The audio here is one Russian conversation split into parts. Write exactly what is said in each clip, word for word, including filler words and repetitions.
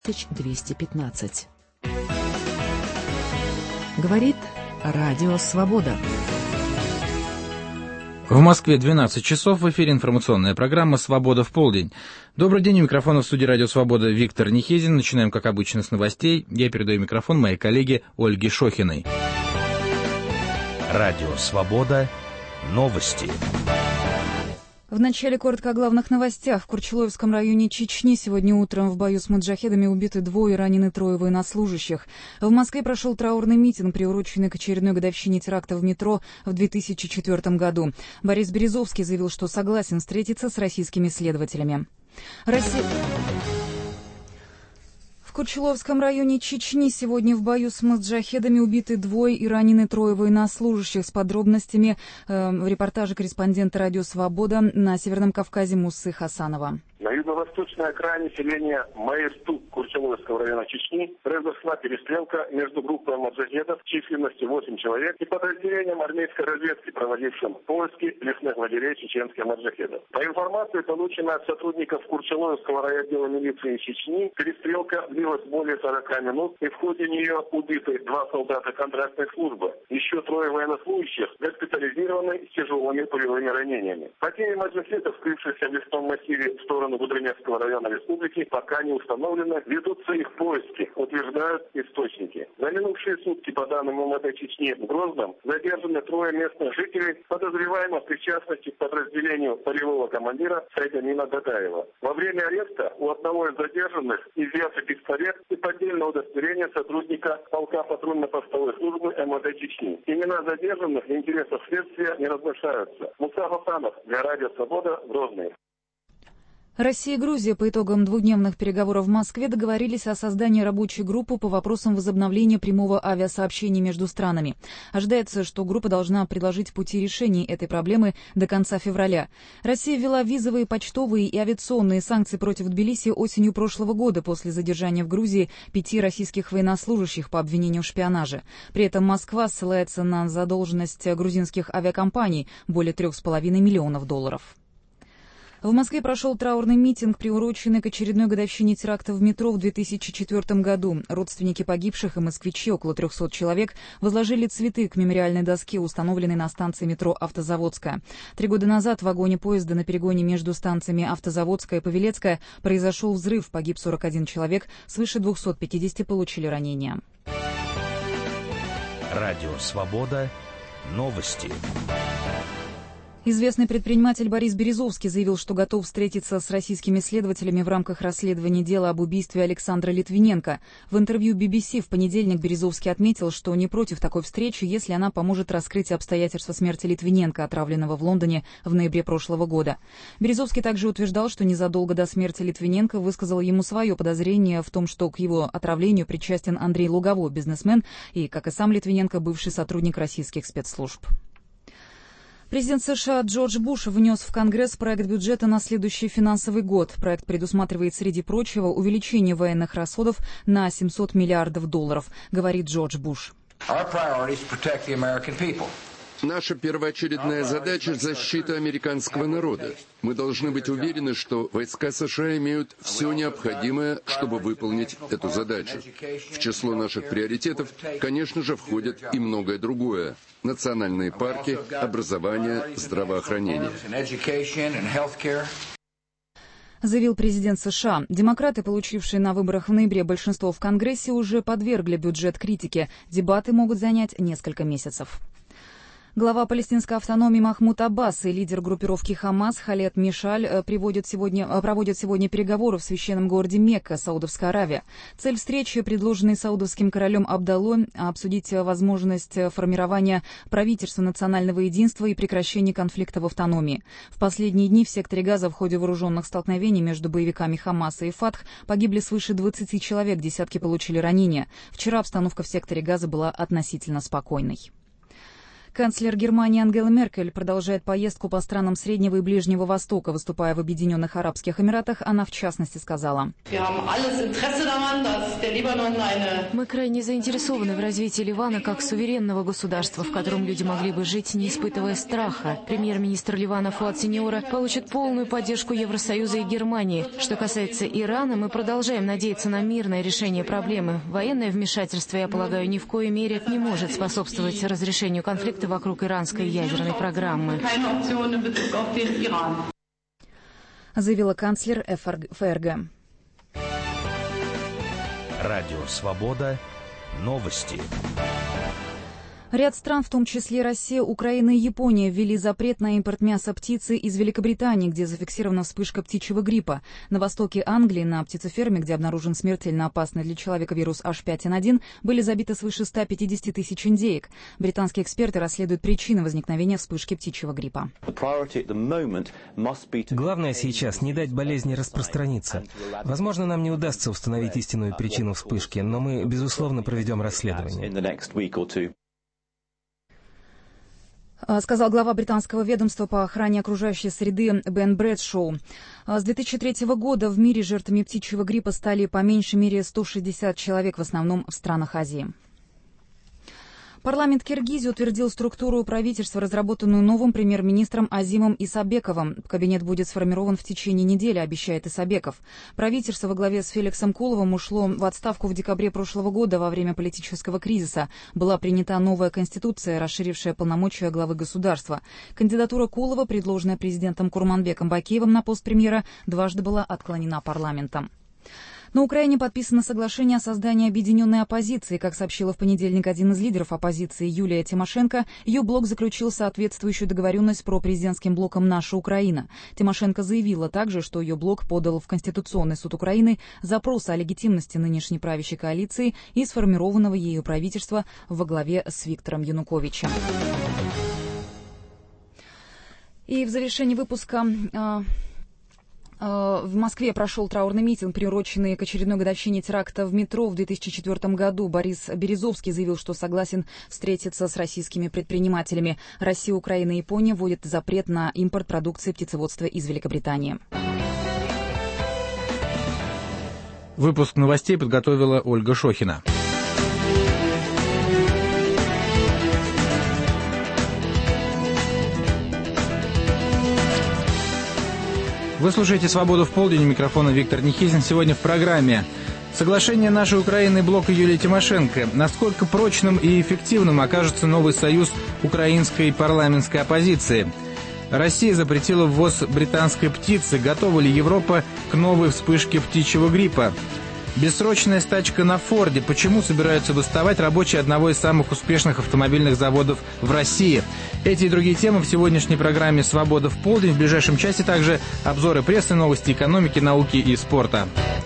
тысяча двести пятнадцать. Говорит Радио Свобода. В Москве двенадцать часов, в эфире информационная программа «Свобода в полдень». Добрый день, у микрофона в студии «Радио Свобода» Виктор Нехезин. Начинаем, как обычно, с новостей. Я передаю микрофон моей коллеге Ольге Шохиной. Радио Свобода. Новости. В начале коротко о главных новостях. В Курчелоевском районе Чечни сегодня утром в бою с маджахедами убиты двое и ранены трое военнослужащих. В Москве прошел траурный митинг, приуроченный к очередной годовщине теракта в метро в две тысячи четвёртом году. Борис Березовский заявил, что согласен встретиться с российскими следователями. Россия... В Курчелоевском районе Чечни сегодня в бою с маджахедами убиты двое и ранены трое военнослужащих. С подробностями э, в репортаже корреспондента «Радио Свобода» на Северном Кавказе Муссы Хасанова. На юго-восточной окраине селения Майыртук Курчелоевского района Чечни произошла перестрелка между группой маджахедов численностью восемь человек и подразделением армейской разведки, проводившим поиски лесных лагерей чеченских маджахедов. По информации, полученной от сотрудников Курчелоевского райотдела милиции Чечни, перестрелка длилась более сорока минут, и в ходе нее убиты два солдата контрактной службы. Еще трое военнослужащих госпитализированы с тяжелыми пулевыми ранениями. Потери маджахедов, скрывшихся в лесном массиве в сторону Гудермесского района республики, пока не установлены. Ведутся их поиски, утверждают источники. За минувшие сутки, по данным МВД Чечни, в Грозном задержаны трое местных жителей, подозреваемых в причастности к подразделению полевого командира Сайдамина Дадаева. Во время ареста у одного из задержанных изъято пистолет и поддельное удостоверение сотрудника полка патрульно-постовой службы МВД Чечни. Имена задержанных в интересах следствия не разглашаются. Муса Хасанов для Радио Свобода, Грозный. Россия и Грузия по итогам двухдневных переговоров в Москве договорились о создании рабочей группы по вопросам возобновления прямого авиасообщения между странами. Ожидается, что группа должна предложить пути решения этой проблемы до конца февраля. Россия ввела визовые, почтовые и авиационные санкции против Тбилиси осенью прошлого года после задержания в Грузии пяти российских военнослужащих по обвинению в шпионаже. При этом Москва ссылается на задолженность грузинских авиакомпаний более трех с половиной миллионов долларов. В Москве прошел траурный митинг, приуроченный к очередной годовщине теракта в метро в две тысячи четвёртом году. Родственники погибших и москвичи, около трехсот человек, возложили цветы к мемориальной доске, установленной на станции метро «Автозаводская». Три года назад в вагоне поезда на перегоне между станциями «Автозаводская» и «Павелецкая» произошел взрыв, погиб сорок один человек, свыше двухсот пятидесяти получили ранения. Радио Свобода. Новости. Известный предприниматель Борис Березовский заявил, что готов встретиться с российскими следователями в рамках расследования дела об убийстве Александра Литвиненко. В интервью би би си в понедельник Березовский отметил, что не против такой встречи, если она поможет раскрыть обстоятельства смерти Литвиненко, отравленного в Лондоне в ноябре прошлого года. Березовский также утверждал, что незадолго до смерти Литвиненко высказал ему свое подозрение в том, что к его отравлению причастен Андрей Луговой, бизнесмен, и, как и сам Литвиненко, бывший сотрудник российских спецслужб. Президент США Джордж Буш внес в Конгресс проект бюджета на следующий финансовый год. Проект предусматривает, среди прочего, увеличение военных расходов на семьсот миллиардов долларов, говорит Джордж Буш. Наша первоочередная задача – защита американского народа. Мы должны быть уверены, что войска США имеют все необходимое, чтобы выполнить эту задачу. В число наших приоритетов, конечно же, входит и многое другое. Национальные парки, образование, здравоохранение. Заявил президент США. Демократы, получившие на выборах в ноябре большинство в Конгрессе, уже подвергли бюджет критике. Дебаты могут занять несколько месяцев. Глава палестинской автономии Махмуд Аббас и лидер группировки Хамас Халед Мишаль приводят сегодня, проводят сегодня переговоры в священном городе Мекка, Саудовская Аравия. Цель встречи, предложенной саудовским королем Абдаллой, обсудить возможность формирования правительства национального единства и прекращения конфликта в автономии. В последние дни в секторе Газа в ходе вооруженных столкновений между боевиками Хамаса и Фатх погибли свыше двадцати человек, десятки получили ранения. Вчера обстановка в секторе Газа была относительно спокойной. Канцлер Германии Ангела Меркель продолжает поездку по странам Среднего и Ближнего Востока. Выступая в Объединенных Арабских Эмиратах, она в частности сказала: «Мы крайне заинтересованы в развитии Ливана как суверенного государства, в котором люди могли бы жить, не испытывая страха. Премьер-министр Ливана Фуад Синьора получит полную поддержку Евросоюза и Германии. Что касается Ирана, мы продолжаем надеяться на мирное решение проблемы. Военное вмешательство, я полагаю, ни в коей мере не может способствовать разрешению конфликта вокруг иранской ядерной программы», заявила канцлер ФРГ. Радио «Свобода». Новости. Ряд стран, в том числе Россия, Украина и Япония, ввели запрет на импорт мяса птицы из Великобритании, где зафиксирована вспышка птичьего гриппа. На востоке Англии, на птицеферме, где обнаружен смертельно опасный для человека вирус эйч пять эн один, были забиты свыше ста пятидесяти тысяч индеек. Британские эксперты расследуют причины возникновения вспышки птичьего гриппа. Главное сейчас не дать болезни распространиться. Возможно, нам не удастся установить истинную причину вспышки, но мы, безусловно, проведем расследование. Сказал глава британского ведомства по охране окружающей среды Бен Брэдшоу. С две тысячи третьего года в мире жертвами птичьего гриппа стали по меньшей мере сто шестьдесят человек, в основном в странах Азии. Парламент Киргизии утвердил структуру правительства, разработанную новым премьер-министром Азимом Исабековым. Кабинет будет сформирован в течение недели, обещает Исабеков. Правительство во главе с Феликсом Куловым ушло в отставку в декабре прошлого года во время политического кризиса. Была принята новая конституция, расширившая полномочия главы государства. Кандидатура Кулова, предложенная президентом Курманбеком Бакиевым на пост премьера, дважды была отклонена парламентом. На Украине подписано соглашение о создании объединенной оппозиции. Как сообщила в понедельник один из лидеров оппозиции Юлия Тимошенко, ее блок заключил соответствующую договоренность с пропрезидентским блоком «Наша Украина». Тимошенко заявила также, что ее блок подал в Конституционный суд Украины запрос о легитимности нынешней правящей коалиции и сформированного ею правительства во главе с Виктором Януковичем. И в завершении выпуска... В Москве прошел траурный митинг, приуроченный к очередной годовщине теракта в метро в две тысячи четвёртом году. Борис Березовский заявил, что согласен встретиться с российскими предпринимателями. Россия, Украина и Япония вводят запрет на импорт продукции птицеводства из Великобритании. Выпуск новостей подготовила Ольга Шохина. Вы слушаете «Свободу в полдень», у микрофона Виктор Нихизин. Сегодня в программе соглашение нашей Украины и блока Юлии Тимошенко. Насколько прочным и эффективным окажется новый союз украинской парламентской оппозиции? Россия запретила ввоз британской птицы. Готова ли Европа к новой вспышке птичьего гриппа? Бессрочная стачка на Форде. Почему собираются восставать рабочие одного из самых успешных автомобильных заводов в России? Эти и другие темы в сегодняшней программе «Свобода в полдень». В ближайшем часе также обзоры прессы, новости экономики, науки и спорта.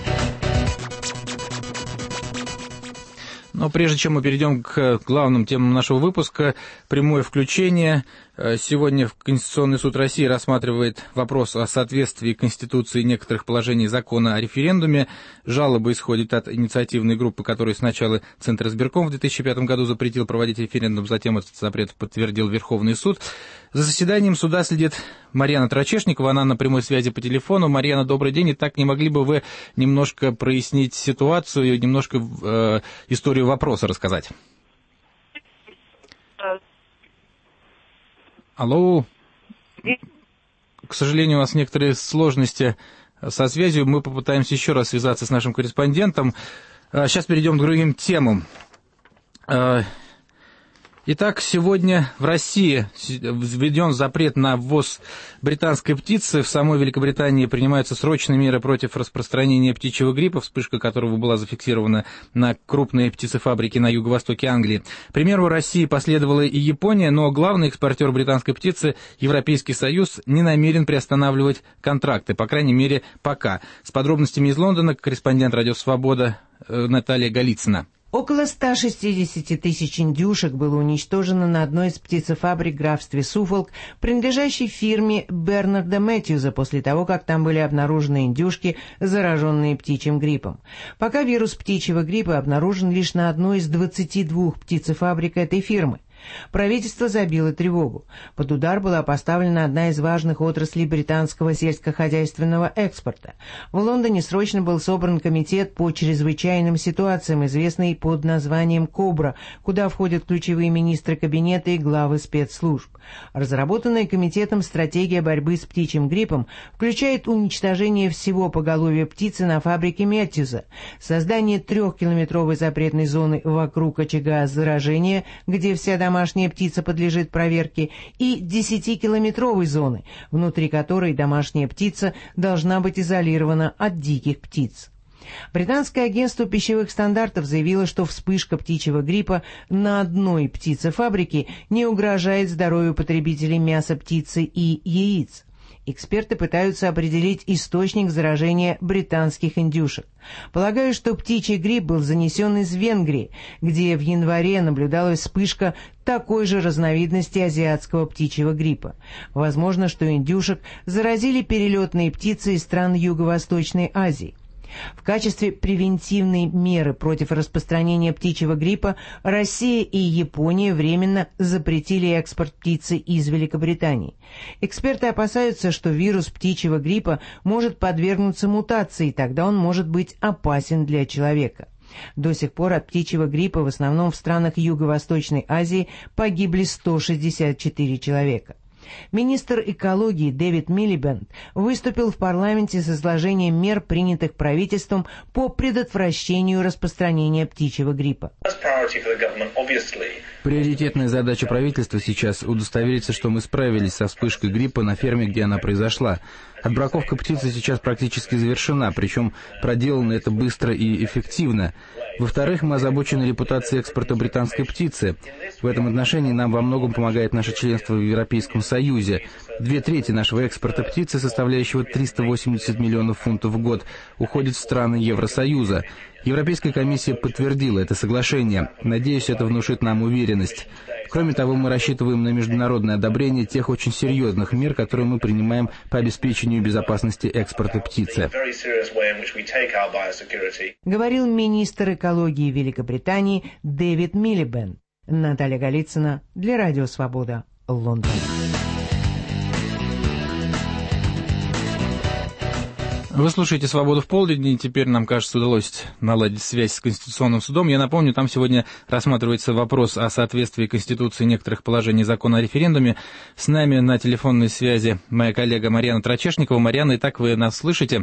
Но прежде чем мы перейдем к главным темам нашего выпуска, прямое включение. Сегодня Конституционный суд России рассматривает вопрос о соответствии Конституции некоторых положений закона о референдуме. Жалоба исходит от инициативной группы, которую сначала Центр избирком в две тысячи пятом году запретил проводить референдум, затем этот запрет подтвердил Верховный суд. За заседанием суда следит Марьяна Трачешникова, она на прямой связи по телефону. Марьяна, добрый день. Итак, не могли бы вы немножко прояснить ситуацию, немножко э, историю вопроса рассказать? Алло. К сожалению, у нас некоторые сложности со связью. Мы попытаемся еще раз связаться с нашим корреспондентом. Сейчас перейдем к другим темам. Итак, сегодня в России введен запрет на ввоз британской птицы. В самой Великобритании принимаются срочные меры против распространения птичьего гриппа, вспышка которого была зафиксирована на крупной птицефабрике на юго-востоке Англии. К примеру России последовала и Япония, но главный экспортер британской птицы, Европейский Союз, не намерен приостанавливать контракты, по крайней мере, пока. С подробностями из Лондона корреспондент «Радио Свобода» Наталья Голицына. Около ста шестидесяти тысяч индюшек было уничтожено на одной из птицефабрик в графстве Суффолк, принадлежащей фирме Бернарда Мэтьюза, после того, как там были обнаружены индюшки, зараженные птичьим гриппом. Пока вирус птичьего гриппа обнаружен лишь на одной из двадцати двух птицефабрик этой фирмы. Правительство забило тревогу. Под удар была поставлена одна из важных отраслей британского сельскохозяйственного экспорта. В Лондоне срочно был собран комитет по чрезвычайным ситуациям, известный под названием «Кобра», куда входят ключевые министры кабинета и главы спецслужб. Разработанная комитетом стратегия борьбы с птичьим гриппом включает уничтожение всего поголовья птицы на фабрике Мэтьюза, создание трехкилометровой запретной зоны вокруг очага заражения, где вся домашняя птица подлежит проверке, и десятикилометровой зоны, внутри которой домашняя птица должна быть изолирована от диких птиц. Британское агентство пищевых стандартов заявило, что вспышка птичьего гриппа на одной птицефабрике не угрожает здоровью потребителей мяса птицы и яиц. Эксперты пытаются определить источник заражения британских индюшек. Полагаю, что птичий грипп был занесен из Венгрии, где в январе наблюдалась вспышка такой же разновидности азиатского птичьего гриппа. Возможно, что индюшек заразили перелетные птицы из стран Юго-Восточной Азии. В качестве превентивной меры против распространения птичьего гриппа Россия и Япония временно запретили экспорт птицы из Великобритании. Эксперты опасаются, что вирус птичьего гриппа может подвергнуться мутации, и тогда он может быть опасен для человека. До сих пор от птичьего гриппа в основном в странах Юго-Восточной Азии погибли сто шестьдесят четыре человека. Министр экологии Дэвид Милибэнд выступил в парламенте с изложением мер, принятых правительством по предотвращению распространения птичьего гриппа. Приоритетная задача правительства сейчас удостовериться, что мы справились со вспышкой гриппа на ферме, где она произошла. Отбраковка птицы сейчас практически завершена, причем проделано это быстро и эффективно. Во-вторых, мы озабочены репутацией экспорта британской птицы. В этом отношении нам во многом помогает наше членство в Европейском Союзе. Две трети нашего экспорта птицы, составляющего триста восемьдесят миллионов фунтов в год, уходит в страны Евросоюза. Европейская комиссия подтвердила это соглашение. Надеюсь, это внушит нам уверенность. Кроме того, мы рассчитываем на международное одобрение тех очень серьезных мер, которые мы принимаем по обеспечению безопасности экспорта птицы. Говорил министр экологии Великобритании Дэвид Милибэнд. Наталья Голицына для Радио Свобода, Лондон. Вы слушаете «Свободу в полдень», и теперь нам, кажется, удалось наладить связь с Конституционным судом. Я напомню, там сегодня рассматривается вопрос о соответствии Конституции некоторых положений закона о референдуме. С нами на телефонной связи моя коллега Марьяна Трачешникова. Марьяна, итак, вы нас слышите?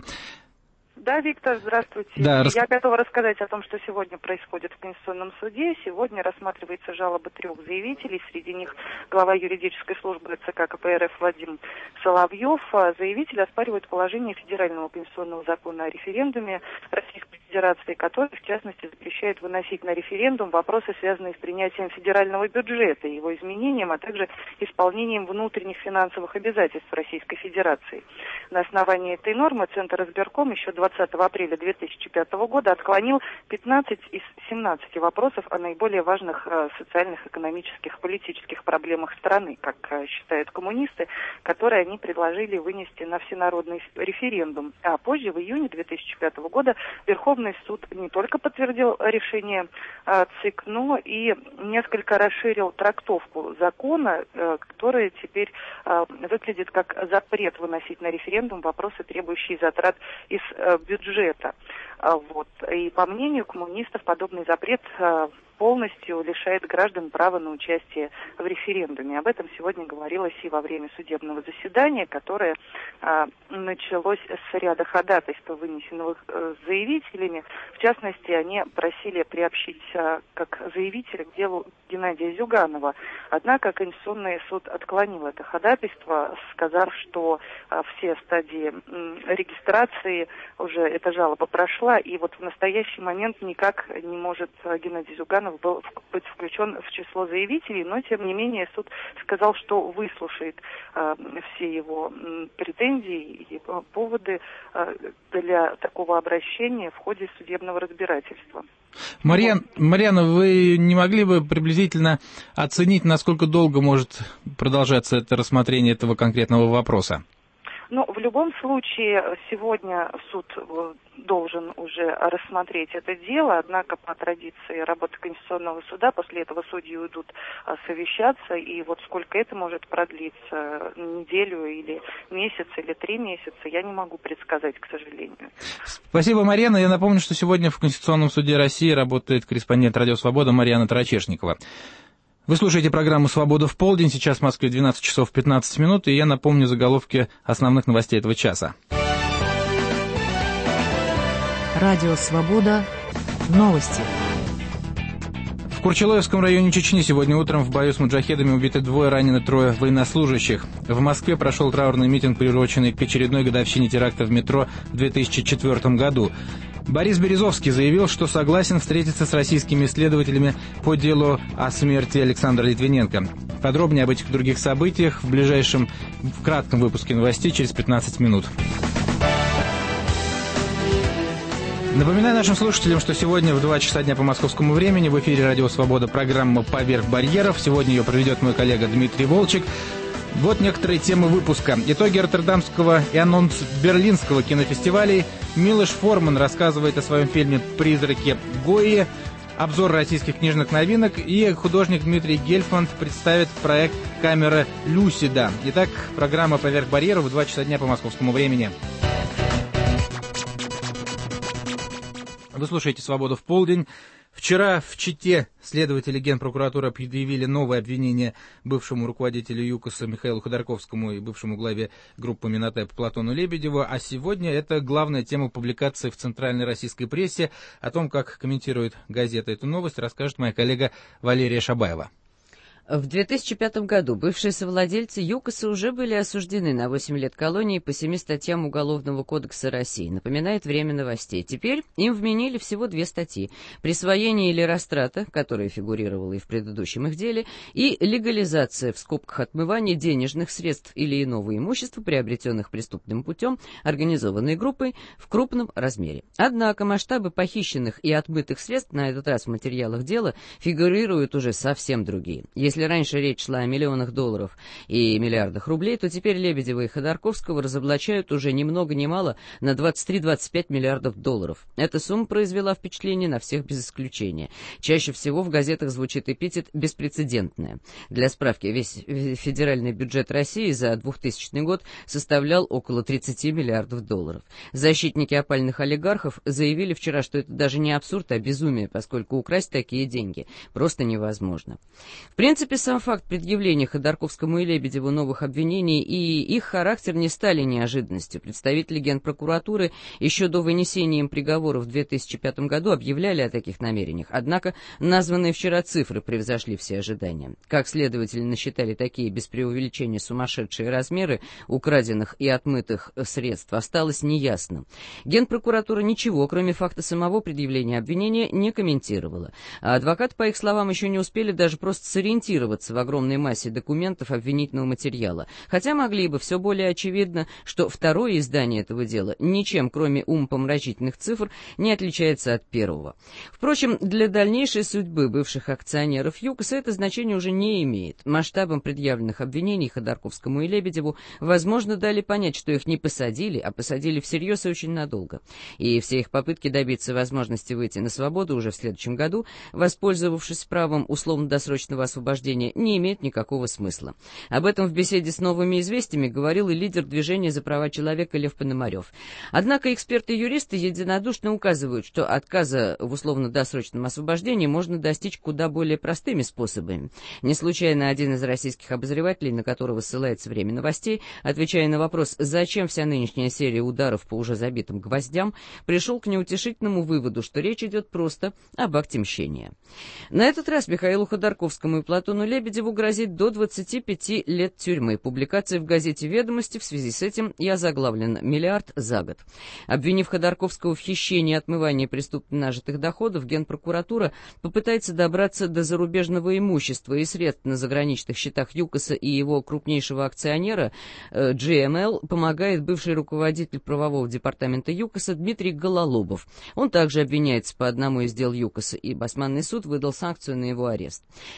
Да, Виктор, здравствуйте. Да, рас... Я готова рассказать о том, что сегодня происходит в Конституционном суде. Сегодня рассматривается жалоба трех заявителей. Среди них глава юридической службы ЦК КПРФ Вадим Соловьев. Заявители оспаривают положение федерального конституционного закона о референдуме Российской Федерации, который, в частности, запрещает выносить на референдум вопросы, связанные с принятием федерального бюджета, его изменением, а также исполнением внутренних финансовых обязательств Российской Федерации. На основании этой нормы Центр избирком еще двадцатого апреля две тысячи пятого года отклонил пятнадцать из семнадцати вопросов о наиболее важных э, социальных, экономических, политических проблемах страны, как э, считают коммунисты, которые они предложили вынести на всенародный референдум. А позже, в июне две тысячи пятого года, Верховный суд не только подтвердил решение э, ЦИК, но и несколько расширил трактовку закона, э, который теперь э, выглядит как запрет выносить на референдум вопросы, требующие затрат из э, бюджета. А, вот. И по мнению коммунистов, подобный запрет э, полностью лишает граждан права на участие в референдуме. Об этом сегодня говорилось и во время судебного заседания, которое а, началось с ряда ходатайств, вынесенных а, заявителями. В частности, они просили приобщить а, как заявителя к делу Геннадия Зюганова. Однако Конституционный суд отклонил это ходатайство, сказав, что а, все стадии м, регистрации уже эта жалоба прошла, и вот в настоящий момент никак не может а, Геннадий Зюганов был быть включен в число заявителей, но тем не менее суд сказал, что выслушает э, все его м, претензии и э, поводы э, для такого обращения в ходе судебного разбирательства. Марьян, Марьяна, вы не могли бы приблизительно оценить, насколько долго может продолжаться это рассмотрение этого конкретного вопроса? Ну, в любом случае, сегодня суд должен уже рассмотреть это дело, однако по традиции работы Конституционного суда после этого судьи уйдут совещаться, и вот сколько это может продлиться, неделю или месяц, или три месяца, я не могу предсказать, к сожалению. Спасибо, Марьяна. Я напомню, что сегодня в Конституционном суде России работает корреспондент «Радио Свобода» Марьяна Тарачешникова. Вы слушаете программу «Свобода в полдень». Сейчас в Москве двенадцать часов пятнадцать минут, и я напомню заголовки основных новостей этого часа. Радио «Свобода». Новости. В Курчелоевском районе Чечни сегодня утром в бою с маджахедами убиты двое, ранены трое военнослужащих. В Москве прошел траурный митинг, приуроченный к очередной годовщине теракта в метро в две тысячи четвёртом году. Борис Березовский заявил, что согласен встретиться с российскими исследователями по делу о смерти Александра Литвиненко. Подробнее об этих и других событиях в ближайшем, в кратком выпуске новостей через пятнадцать минут. Напоминаю нашим слушателям, что сегодня в два часа дня по московскому времени в эфире «Радио Свобода» программа «Поверх барьеров». Сегодня ее проведет мой коллега Дмитрий Волчек. Вот некоторые темы выпуска. Итоги Роттердамского и анонс Берлинского кинофестивалей. Милош Форман рассказывает о своем фильме «Призраки Гойи». Обзор российских книжных новинок. И художник Дмитрий Гельфанд представит проект «Камера Люсида». Итак, программа «Поверх барьеров» в два часа дня по московскому времени. Вы слушаете «Свободу в полдень». Вчера в Чите следователи Генпрокуратуры предъявили новое обвинение бывшему руководителю ЮКОСа Михаилу Ходорковскому и бывшему главе группы Минотеп Платону Лебедеву. А сегодня это главная тема публикации в центральной российской прессе. О том, как комментирует газета эту новость, расскажет моя коллега Валерия Шабаева. В две тысячи пятом году бывшие совладельцы ЮКОСа уже были осуждены на восемь лет колонии по семи статьям Уголовного кодекса России, напоминает «Время новостей». Теперь им вменили всего две статьи – присвоение или растрата, которая фигурировала и в предыдущем их деле, и легализация, в скобках отмывания денежных средств или иного имущества, приобретенных преступным путем, организованной группой в крупном размере. Однако масштабы похищенных и отмытых средств на этот раз в материалах дела фигурируют уже совсем другие. Если раньше речь шла о миллионах долларов и миллиардах рублей, то теперь Лебедева и Ходорковского разоблачают уже ни много ни мало на двадцать три - двадцать пять миллиардов долларов. Эта сумма произвела впечатление на всех без исключения. Чаще всего в газетах звучит эпитет «беспрецедентная». Для справки, весь федеральный бюджет России за двухтысячный год составлял около тридцати миллиардов долларов. Защитники опальных олигархов заявили вчера, что это даже не абсурд, а безумие, поскольку украсть такие деньги просто невозможно. В принципе, В принципе, сам факт предъявления Ходорковскому и Лебедеву новых обвинений и их характер не стали неожиданностью. Представители Генпрокуратуры еще до вынесения им приговора в две тысячи пятом году объявляли о таких намерениях. Однако названные вчера цифры превзошли все ожидания. Как следователи насчитали такие без преувеличения сумасшедшие размеры украденных и отмытых средств, осталось неясно. Генпрокуратура ничего, кроме факта самого предъявления обвинения, не комментировала. А адвокаты, по их словам, еще не успели даже просто сориентироваться в огромной массе документов обвинительного материала, хотя могли бы. Все более очевидно, что второе издание этого дела ничем, кроме умопомрачительных цифр, не отличается от первого. Впрочем, для дальнейшей судьбы бывших акционеров ЮКОСа это значение уже не имеет. Масштабом предъявленных обвинений Ходорковскому и Лебедеву, возможно, дали понять, что их не посадили, а посадили всерьез и очень надолго. И все их попытки добиться возможности выйти на свободу уже в следующем году, воспользовавшись правом условно-досрочного освобождения, не имеет никакого смысла. Об этом в беседе с «Новыми известиями» говорил и лидер движения за права человека Лев Пономарев. Однако эксперты и юристы единодушно указывают, что отказа в условно-досрочном освобождении можно достичь куда более простыми способами. Не случайно один из российских обозревателей, на которого ссылается «Время новостей», отвечая на вопрос, зачем вся нынешняя серия ударов по уже забитым гвоздям, пришел к неутешительному выводу, что речь идет просто об акте мщения. На этот раз Михаилу Ходорковскому и Платону Лебедеву грозит до двадцати пяти лет тюрьмы. Публикация в газете «Ведомости» в связи с этим и озаглавлена «Миллиард за год». Обвинив Ходорковского в хищении и отмывании преступно нажитых доходов, Генпрокуратура попытается добраться до зарубежного имущества и средств на заграничных счетах ЮКОСа и его крупнейшего акционера джи эм эл помогает бывший руководитель правового департамента ЮКОСа Дмитрий Гололобов. Он также обвиняется по одному из дел ЮКОСа, и Басманный суд выдал санкцию на его арест.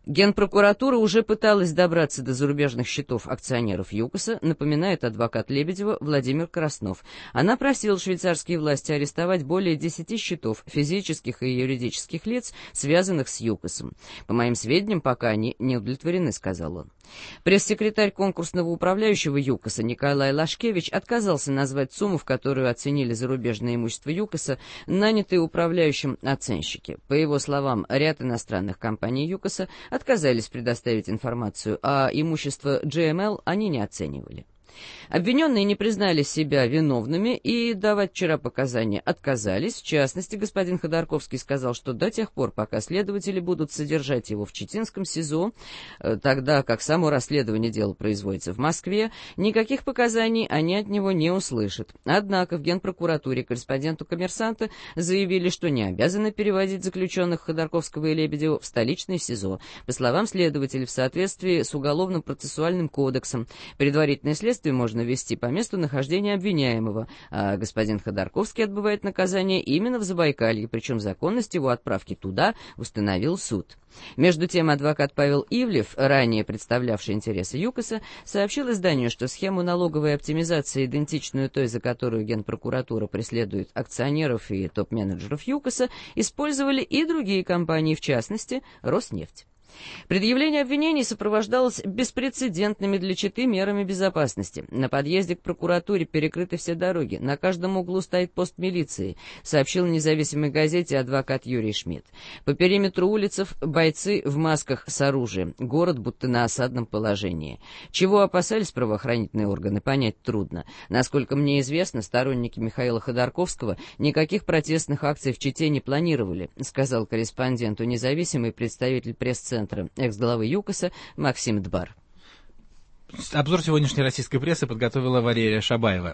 Генпрокуратура уже пыталась добраться до зарубежных счетов акционеров ЮКОСа, напоминает адвокат Лебедева Владимир Краснов. Она просила швейцарские власти арестовать более десяти счетов физических и юридических лиц, связанных с ЮКОСом. По моим сведениям, пока они не удовлетворены, сказал он. Пресс-секретарь конкурсного управляющего ЮКОСа Николай Лашкевич отказался назвать сумму, в которую оценили зарубежное имущество ЮКОСа нанятые управляющим оценщики. По его словам, ряд иностранных компаний ЮКОСа отказались предоставить информацию, а имущество джи эм эл они не оценивали. Обвиненные не признали себя виновными и давать вчера показания отказались. В частности, господин Ходорковский сказал, что до тех пор, пока следователи будут содержать его в Читинском СИЗО, тогда как само расследование дела производится в Москве, никаких показаний они от него не услышат. Однако в Генпрокуратуре корреспонденту «Коммерсанта» заявили, что не обязаны переводить заключенных Ходорковского и Лебедева в столичный СИЗО. По словам следователей, в соответствии с Уголовным процессуальным кодексом, предварительное следствие можно вести по месту нахождения обвиняемого, а господин Ходорковский отбывает наказание именно в Забайкалье, причем законность его отправки туда установил суд. Между тем, адвокат Павел Ивлев, ранее представлявший интересы ЮКОСа, сообщил изданию, что схему налоговой оптимизации, идентичную той, за которую Генпрокуратура преследует акционеров и топ-менеджеров ЮКОСа, использовали и другие компании, в частности, Роснефть. Предъявление обвинений сопровождалось беспрецедентными для Читы мерами безопасности. На подъезде к прокуратуре перекрыты все дороги, на каждом углу стоит пост милиции, сообщил независимой газете адвокат Юрий Шмидт. По периметру улиц бойцы в масках с оружием, город будто на осадном положении. Чего опасались правоохранительные органы, понять трудно. Насколько мне известно, сторонники Михаила Ходорковского никаких протестных акций в Чите не планировали, сказал корреспонденту независимый представитель пресс-центра экс-главы ЮКОСа Максим Дбар. Обзор сегодняшней российской прессы подготовила Валерия Шабаева.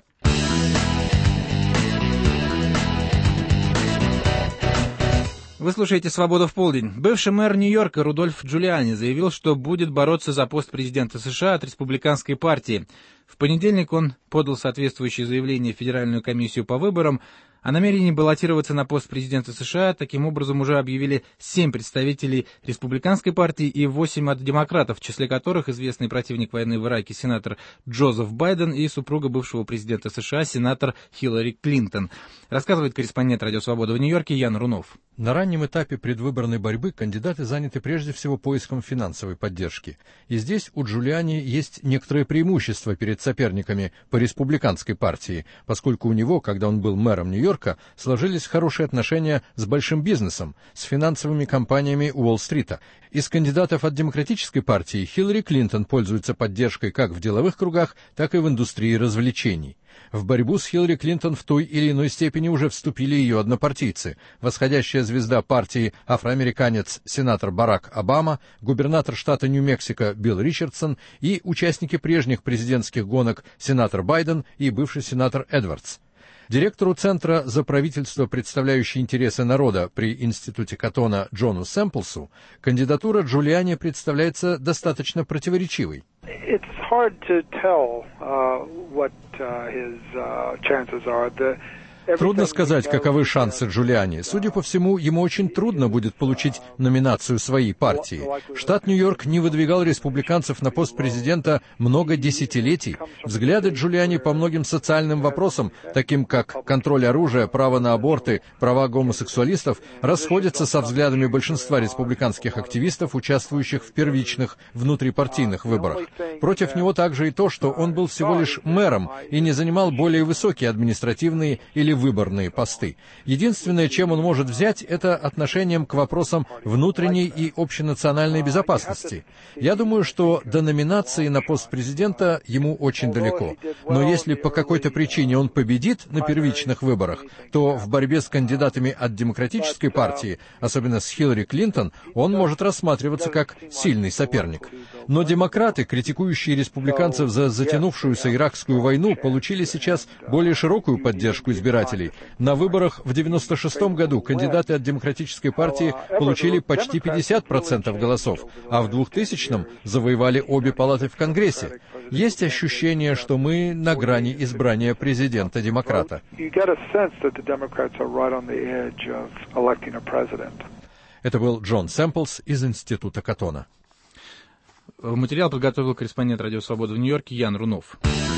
Вы слушаете «Свобода в полдень». Бывший мэр Нью-Йорка Рудольф Джулиани заявил, что будет бороться за пост президента США от республиканской партии. В понедельник он подал соответствующее заявление в Федеральную комиссию по выборам о намерении баллотироваться на пост президента США. Таким образом, уже объявили семь представителей республиканской партии и восемь от демократов, в числе которых известный противник войны в Ираке сенатор Джозеф Байден и супруга бывшего президента США сенатор Хиллари Клинтон. Рассказывает корреспондент «Радио Свобода» в Нью-Йорке Ян Рунов. На раннем этапе предвыборной борьбы кандидаты заняты прежде всего поиском финансовой поддержки. И здесь у Джулиани есть некоторые преимущества перед соперниками по республиканской партии, поскольку у него, когда он был мэром Нью-Йорка, сложились хорошие отношения с большим бизнесом, с финансовыми компаниями Уолл-стрита. Из кандидатов от демократической партии Хиллари Клинтон пользуется поддержкой как в деловых кругах, так и в индустрии развлечений. В борьбу с Хиллари Клинтон в той или иной степени уже вступили ее однопартийцы. Восходящая звезда партии афроамериканец сенатор Барак Обама, губернатор штата Нью-Мексико Билл Ричардсон и участники прежних президентских гонок сенатор Байден и бывший сенатор Эдвардс. Директору Центра за правительство, представляющий интересы народа при Институте Каттона Джону Сэмплсу, кандидатура Джулиани представляется достаточно противоречивой. It's hard to tell uh, what uh, his uh, chances are. The Трудно сказать, каковы шансы Джулиани. Судя по всему, ему очень трудно будет получить номинацию своей партии. Штат Нью-Йорк не выдвигал республиканцев на пост президента много десятилетий. Взгляды Джулиани по многим социальным вопросам, таким как контроль оружия, право на аборты, права гомосексуалистов, расходятся со взглядами большинства республиканских активистов, участвующих в первичных внутрипартийных выборах. Против него также и то, что он был всего лишь мэром и не занимал более высокие административные или выборные посты. Единственное, чем он может взять, это отношением к вопросам внутренней и общенациональной безопасности. Я думаю, что до номинации на пост президента ему очень далеко. Но если по какой-то причине он победит на первичных выборах, то в борьбе с кандидатами от Демократической партии, особенно с Хиллари Клинтон, он может рассматриваться как сильный соперник. Но демократы, критикующие республиканцев за затянувшуюся иракскую войну, получили сейчас более широкую поддержку избирателей. На выборах в девяносто шестом году кандидаты от Демократической партии получили почти пятьдесят процентов голосов, а в двухтысячном завоевали обе палаты в Конгрессе. Есть ощущение, что мы на грани избрания президента-демократа. Это был Джон Сэмплс из Института Каттона. Материал подготовил корреспондент «Радио Свобода» в Нью-Йорке Ян Рунов.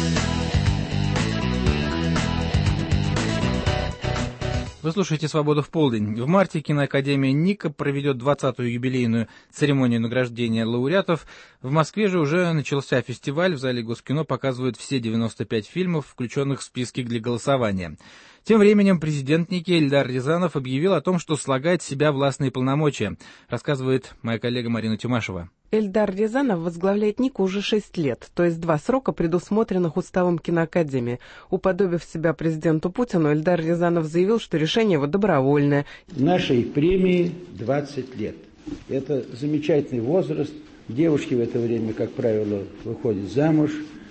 Вы слушаете «Свободу в полдень». В марте киноакадемия НИКа проведет двадцатую юбилейную церемонию награждения лауреатов. В Москве же уже начался фестиваль. В зале Госкино показывают все девяносто пять фильмов, включенных в списки для голосования. Тем временем президент НИКи Эльдар Рязанов объявил о том, что слагает в себя властные полномочия, рассказывает моя коллега Марина Тюмашева. Эльдар Рязанов возглавляет НИКу уже шесть лет, то есть два срока, предусмотренных уставом киноакадемии. Уподобив себя президенту Путину, Эльдар Рязанов заявил, что решение его добровольное. Нашей премии двадцать лет. Это замечательный возраст. Девушки в это время, как правило, выходят замуж.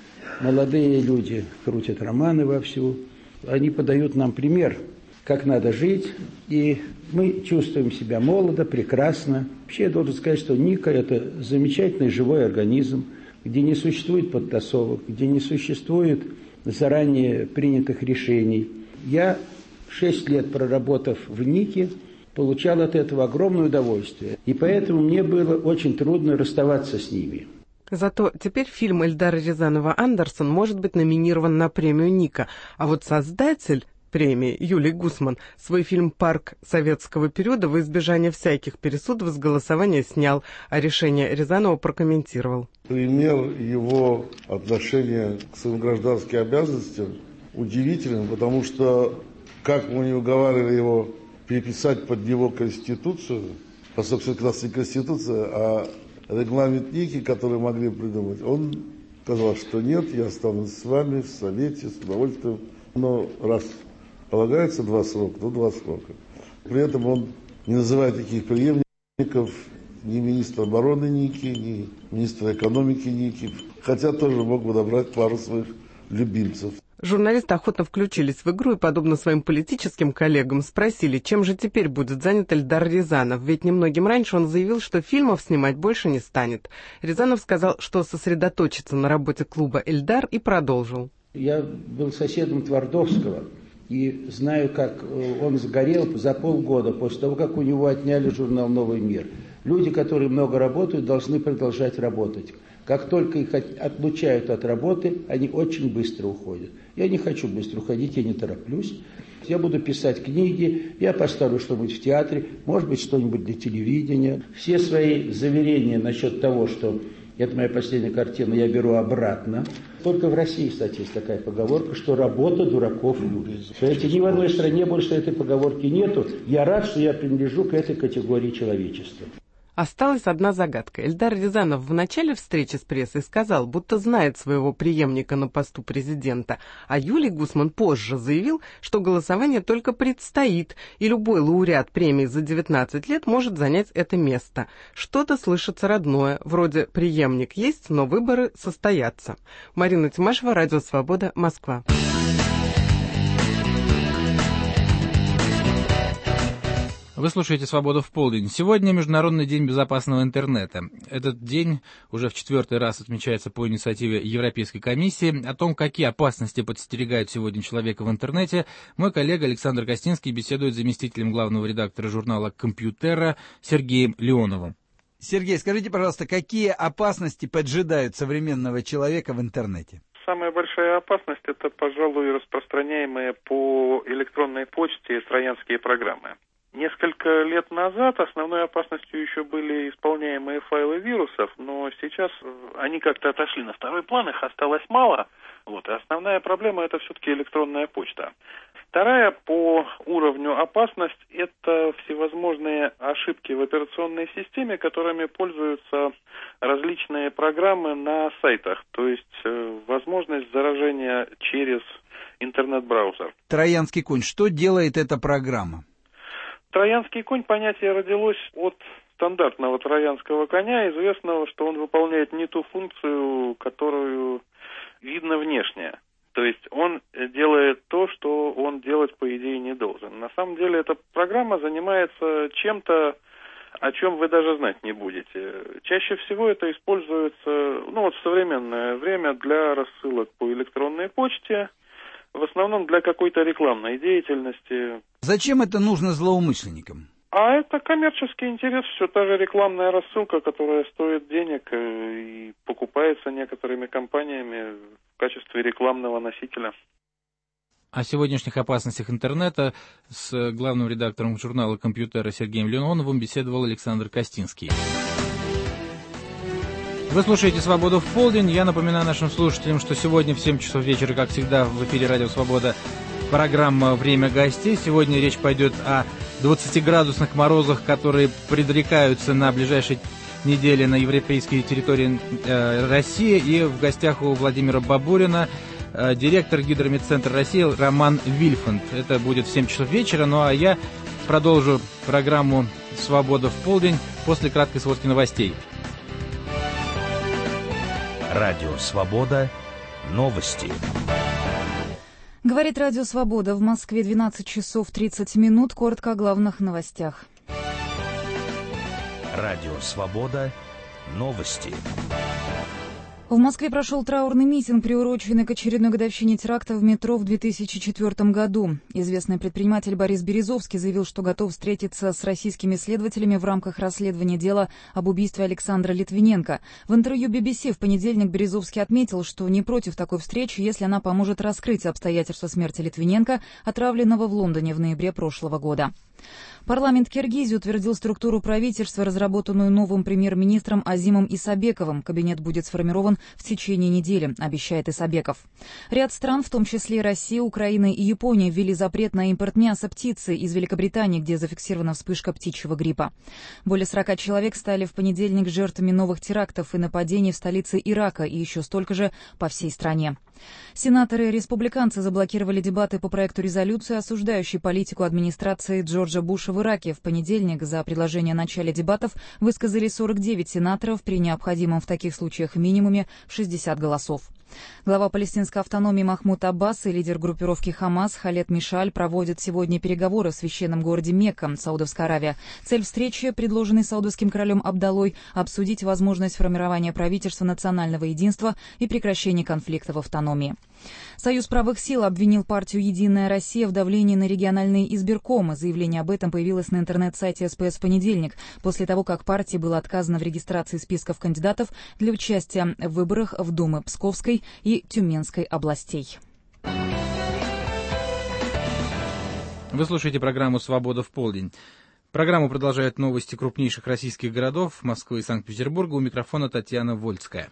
Молодые люди крутят романы вовсю. Они подают нам пример, как надо жить, и мы чувствуем себя молодо, прекрасно. Вообще я должен сказать, что НИКа – это замечательный живой организм, где не существует подтасовок, где не существует заранее принятых решений. Я, шесть лет проработав в НИКе, получал от этого огромное удовольствие, и поэтому мне было очень трудно расставаться с ними. Зато теперь фильм Эльдара Рязанова «Андерсон» может быть номинирован на премию НИКа, а вот создатель премии Юлий Гусман свой фильм «Парк советского периода» во избежание всяких пересудов с голосования снял, а решение Рязанова прокомментировал. Пример его отношения к своим гражданским обязанностям удивителен, потому что, как мы не уговаривали его переписать под него Конституцию, поскольку это у нас не Конституция, а регламент НИКи, который могли придумать, он сказал, что нет, я останусь с вами в Совете с удовольствием, но раз полагается два срока, то два срока. При этом он не называет таких преемников ни министра обороны НИКи, ни министра экономики НИКи, хотя тоже мог бы набрать пару своих любимцев. Журналисты охотно включились в игру и, подобно своим политическим коллегам, спросили, чем же теперь будет занят Эльдар Рязанов, ведь немногим раньше он заявил, что фильмов снимать больше не станет. Рязанов сказал, что сосредоточится на работе клуба «Эльдар» и продолжил. Я был соседом Твардовского и знаю, как он сгорел за полгода после того, как у него отняли журнал «Новый мир». Люди, которые много работают, должны продолжать работать. Как только их отлучают от работы, они очень быстро уходят. Я не хочу быстро уходить, я не тороплюсь. Я буду писать книги, я поставлю что-нибудь в театре, может быть, что-нибудь для телевидения. Все свои заверения насчет того, что это моя последняя картина, я беру обратно. Только в России, кстати, есть такая поговорка, что работа дураков любит. Знаете, ни в одной стране больше этой поговорки нету. Я рад, что я принадлежу к этой категории человечества. Осталась одна загадка. Эльдар Рязанов в начале встречи с прессой сказал, будто знает своего преемника на посту президента, а Юлий Гусман позже заявил, что голосование только предстоит, и любой лауреат премии за девятнадцать лет может занять это место. Что-то слышится родное, вроде «преемник есть, но выборы состоятся». Марина Тимашева, Радио Свобода, Москва. Вы слушаете «Свободу в полдень». Сегодня Международный день безопасного интернета. Этот день уже в четвертый раз отмечается по инициативе Европейской комиссии. О том, какие опасности подстерегают сегодня человека в интернете, мой коллега Александр Костинский беседует с заместителем главного редактора журнала «Компьютера» Сергеем Леоновым. Сергей, скажите, пожалуйста, какие опасности поджидают современного человека в интернете? Самая большая опасность – это, пожалуй, распространяемые по электронной почте троянские программы. Несколько лет назад основной опасностью еще были исполняемые файлы вирусов, но сейчас они как-то отошли на второй план, их осталось мало. Вот, и основная проблема – это все-таки электронная почта. Вторая по уровню опасность – это всевозможные ошибки в операционной системе, которыми пользуются различные программы на сайтах, то есть э, возможность заражения через интернет-браузер. Троянский конь. Что делает эта программа? Троянский конь понятие родилось от стандартного троянского коня, известного, что он выполняет не ту функцию, которую видно внешне. То есть он делает то, что он делать, по идее, не должен. На самом деле эта программа занимается чем-то, о чем вы даже знать не будете. Чаще всего это используется, ну вот в современное время для рассылок по электронной почте, в основном для какой-то рекламной деятельности. Зачем это нужно злоумышленникам? А это коммерческий интерес, все та же рекламная рассылка, которая стоит денег и покупается некоторыми компаниями в качестве рекламного носителя. О сегодняшних опасностях интернета с главным редактором журнала «Компьютера» Сергеем Леоновым беседовал Александр Костинский. Вы слушаете «Свободу в полдень». Я напоминаю нашим слушателям, что сегодня в семь часов вечера, как всегда, в эфире «Радио Свобода» программа «Время гостей». Сегодня речь пойдет о двадцатиградусных морозах, которые предрекаются на ближайшей неделе на европейской территории э, России. И в гостях у Владимира Бабурина э, директор Гидрометцентра России Роман Вильфанд. Это будет в семь часов вечера. Ну а я продолжу программу «Свобода в полдень» после краткой сводки новостей. Радио «Свобода». Новости. Говорит Радио Свобода. В Москве двенадцать часов тридцать минут. Коротко о главных новостях. Радио «Свобода». Новости. В Москве прошел траурный митинг, приуроченный к очередной годовщине теракта в метро в две тысячи четвёртом году. Известный предприниматель Борис Березовский заявил, что готов встретиться с российскими следователями в рамках расследования дела об убийстве Александра Литвиненко. В интервью би би си в понедельник Березовский отметил, что не против такой встречи, если она поможет раскрыть обстоятельства смерти Литвиненко, отравленного в Лондоне в ноябре прошлого года. Парламент Киргизии утвердил структуру правительства, разработанную новым премьер-министром Азимом Исабековым. Кабинет будет сформирован в течение недели, обещает Исабеков. Ряд стран, в том числе Россия, Украина и Япония, ввели запрет на импорт мяса птицы из Великобритании, где зафиксирована вспышка птичьего гриппа. Более сорока человек стали в понедельник жертвами новых терактов и нападений в столице Ирака и еще столько же по всей стране. Сенаторы и республиканцы заблокировали дебаты по проекту резолюции, осуждающей политику администрации Джорджа Буша в Ираке. В понедельник за предложение о начале дебатов высказали сорок девять сенаторов при необходимом в таких случаях минимуме шестьдесят голосов. Глава палестинской автономии Махмуд Аббас и лидер группировки Хамас Халед Мишаль проводят сегодня переговоры в священном городе Мекка, Саудовская Аравия. Цель встречи, предложенной саудовским королем Абдалой, обсудить возможность формирования правительства национального единства и прекращения конфликта в автономии. Союз правых сил обвинил партию «Единая Россия» в давлении на региональные избиркомы. Заявление об этом появилось на интернет-сайте эс пэ эс в понедельник, после того, как партии было отказано в регистрации списков кандидатов для участия в выборах в Думы Псковской и Тюменской областей. Вы слушаете программу «Свобода в полдень». Программу продолжают новости крупнейших российских городов Москвы и Санкт-Петербурга. У микрофона Татьяна Вольская.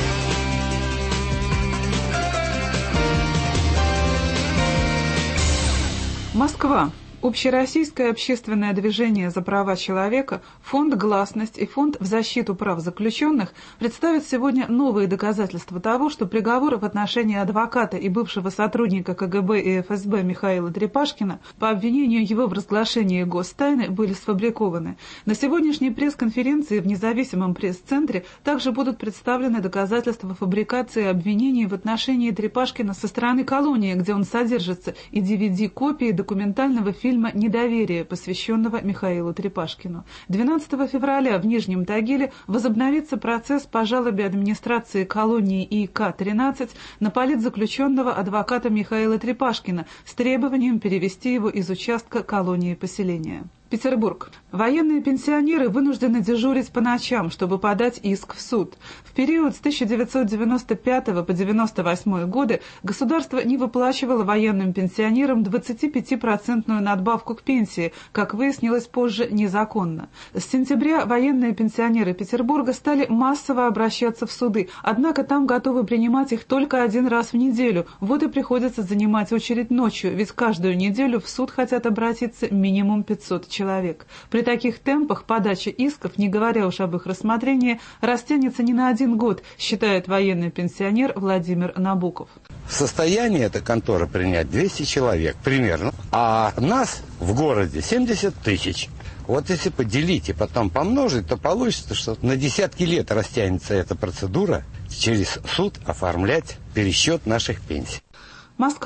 Москва. Общероссийское общественное движение за права человека, фонд «Гласность» и фонд в защиту прав заключенных представят сегодня новые доказательства того, что приговоры в отношении адвоката и бывшего сотрудника ка гэ бэ и эф эс бэ Михаила Трепашкина по обвинению его в разглашении гостайны были сфабрикованы. На сегодняшней пресс-конференции в независимом пресс-центре также будут представлены доказательства фабрикации обвинений в отношении Трепашкина со стороны колонии, где он содержится, и ди ви ди-копии документального фильма «Недоверие», посвященного Михаилу Трепашкину. двенадцатого февраля в Нижнем Тагиле возобновится процесс по жалобе администрации колонии И К тринадцать на политзаключенного адвоката Михаила Трепашкина с требованием перевести его из участка колонии поселения. Петербург. Военные пенсионеры вынуждены дежурить по ночам, чтобы подать иск в суд. В период с тысяча девятьсот девяносто пятого по девяносто восьмой годы государство не выплачивало военным пенсионерам двадцатипятипроцентную надбавку к пенсии, как выяснилось позже, незаконно. С сентября военные пенсионеры Петербурга стали массово обращаться в суды, однако там готовы принимать их только один раз в неделю. Вот и приходится занимать очередь ночью, ведь каждую неделю в суд хотят обратиться минимум пятьсот человек. Человек. При таких темпах подача исков, не говоря уж об их рассмотрении, растянется не на один год, считает военный пенсионер Владимир Набуков. В состоянии эта контора принять двести человек примерно, а нас в городе семьдесят тысяч. Вот если поделить и потом помножить, то получится, что на десятки лет растянется эта процедура через суд оформлять пересчет наших пенсий. Москва.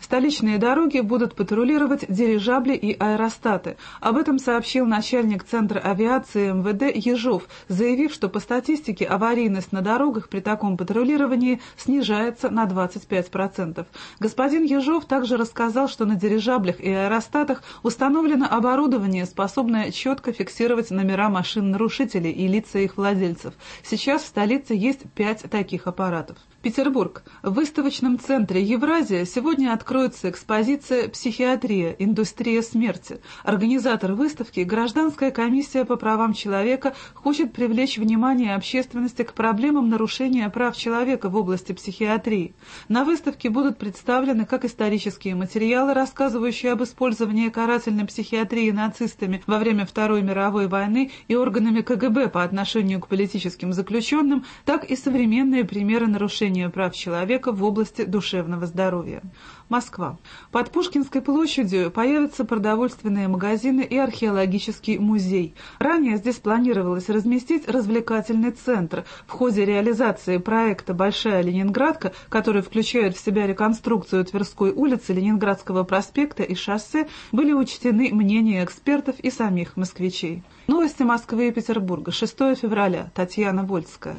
Столичные дороги будут патрулировать дирижабли и аэростаты. Об этом сообщил начальник Центра авиации эм вэ дэ Ежов, заявив, что по статистике аварийность на дорогах при таком патрулировании снижается на двадцать пять процентов. Господин Ежов также рассказал, что на дирижаблях и аэростатах установлено оборудование, способное четко фиксировать номера машин нарушителей и лица их владельцев. Сейчас в столице есть пять таких аппаратов. Петербург. В выставочном центре «Евразия» сегодня откроется экспозиция «Психиатрия. Индустрия смерти». Организатор выставки, Гражданская комиссия по правам человека, хочет привлечь внимание общественности к проблемам нарушения прав человека в области психиатрии. На выставке будут представлены как исторические материалы, рассказывающие об использовании карательной психиатрии нацистами во время Второй мировой войны и органами ка гэ бэ по отношению к политическим заключенным, так и современные примеры нарушения прав человека в области душевного здоровья. Москва. Под Пушкинской площадью появятся продовольственные магазины и археологический музей. Ранее здесь планировалось разместить развлекательный центр. В ходе реализации проекта «Большая Ленинградка», который включает в себя реконструкцию Тверской улицы, Ленинградского проспекта и шоссе, были учтены мнения экспертов и самих москвичей. Новости Москвы и Петербурга. шестого февраля. Татьяна Вольская.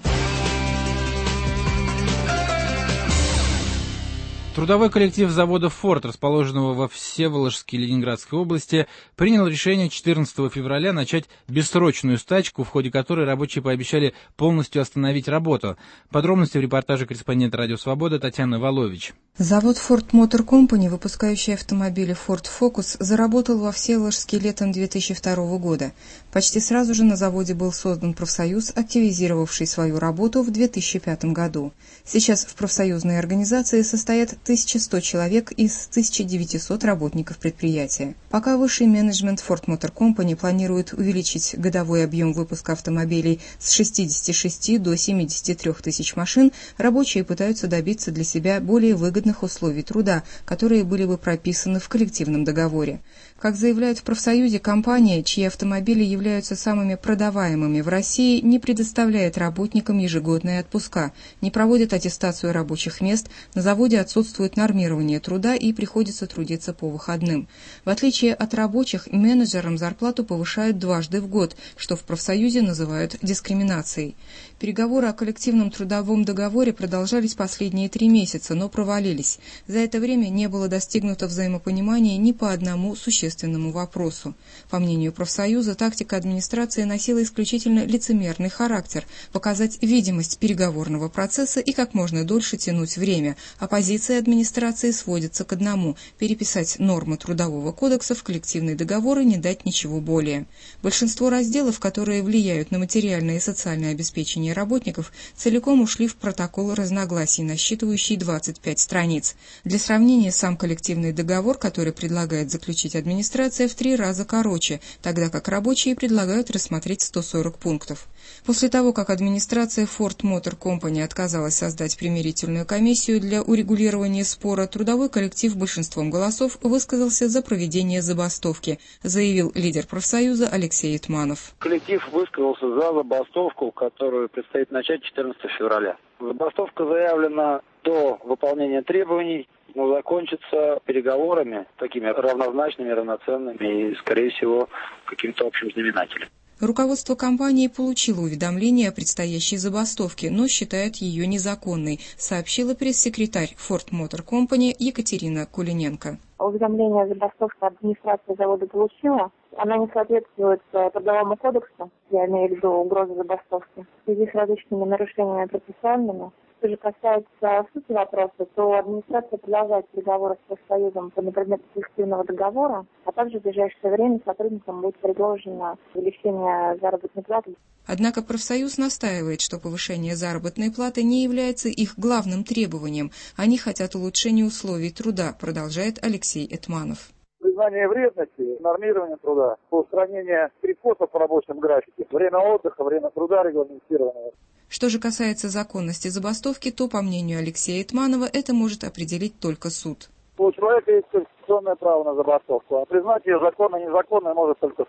Трудовой коллектив завода «Форд», расположенного во Всеволожске Ленинградской области, принял решение четырнадцатого февраля начать бессрочную стачку, в ходе которой рабочие пообещали полностью остановить работу. Подробности в репортаже корреспондента «Радио Свобода» Татьяны Волович. Завод Ford Motor Company, выпускающий автомобили Ford Focus, заработал во Всеволожске летом две тысячи второго года. Почти сразу же на заводе был создан профсоюз, активизировавший свою работу в две тысячи пятом году. Сейчас в профсоюзной организации состоят тысяча сто человек из тысячи девятисот работников предприятия. Пока высший менеджмент Ford Motor Company планирует увеличить годовой объем выпуска автомобилей с шестидесяти шести до семидесяти трёх тысяч машин, рабочие пытаются добиться для себя более выгодных условий труда, которые были бы прописаны в коллективном договоре. Как заявляют в профсоюзе, компания, чьи автомобили являются самыми продаваемыми в России, не предоставляет работникам ежегодные отпуска, не проводит аттестацию рабочих мест, на заводе отсутствует нормирование труда и приходится трудиться по выходным. В отличие от рабочих, менеджерам зарплату повышают дважды в год, что в профсоюзе называют дискриминацией. Переговоры о коллективном трудовом договоре продолжались последние три месяца, но провалились. За это время не было достигнуто взаимопонимания ни по одному существенному вопросу. По мнению профсоюза, тактика администрации носила исключительно лицемерный характер – показать видимость переговорного процесса и как можно дольше тянуть время, а позиция администрации сводится к одному – переписать нормы Трудового кодекса в коллективный договор и не дать ничего более. Большинство разделов, которые влияют на материальное и социальное обеспечение работников, целиком ушли в протокол разногласий, насчитывающий двадцать пять страниц. Для сравнения, сам коллективный договор, который предлагает заключить администрация, в три раза короче, тогда как рабочие предлагают рассмотреть сто сорок пунктов. После того, как администрация Ford Motor Company отказалась создать примирительную комиссию для урегулирования спора, трудовой коллектив большинством голосов высказался за проведение забастовки, заявил лидер профсоюза Алексей Итманов. Коллектив высказался за забастовку, которую предстоит начать четырнадцатого февраля. Забастовка заявлена до выполнения требований, но закончится переговорами, такими равнозначными, равноценными и, скорее всего, каким-то общим знаменателем. Руководство компании получило уведомление о предстоящей забастовке, но считает ее незаконной, сообщила пресс-секретарь Ford Motor Company Екатерина Кулиненко. Уведомление о забастовке администрация завода получила. Она не соответствует Трудовому кодексу, я имею в виду угрозу забастовки, в связи с различными нарушениями процессуальными. Что же касается сути вопроса, то администрация продолжает переговоры с профсоюзом на предмет коллективного договора, а также в ближайшее время сотрудникам будет предложено увеличение заработной платы. Однако профсоюз настаивает, что повышение заработной платы не является их главным требованием. Они хотят улучшения условий труда, продолжает Алексей Этманов. Признание вредности, нормирование труда, устранение перекосов по рабочем графике, время отдыха, время труда регламентированное. Что же касается законности забастовки, то, по мнению Алексея Итманова, это может определить только суд. У человека есть конституционное право на забастовку, а признать ее законной и незаконной может только суд.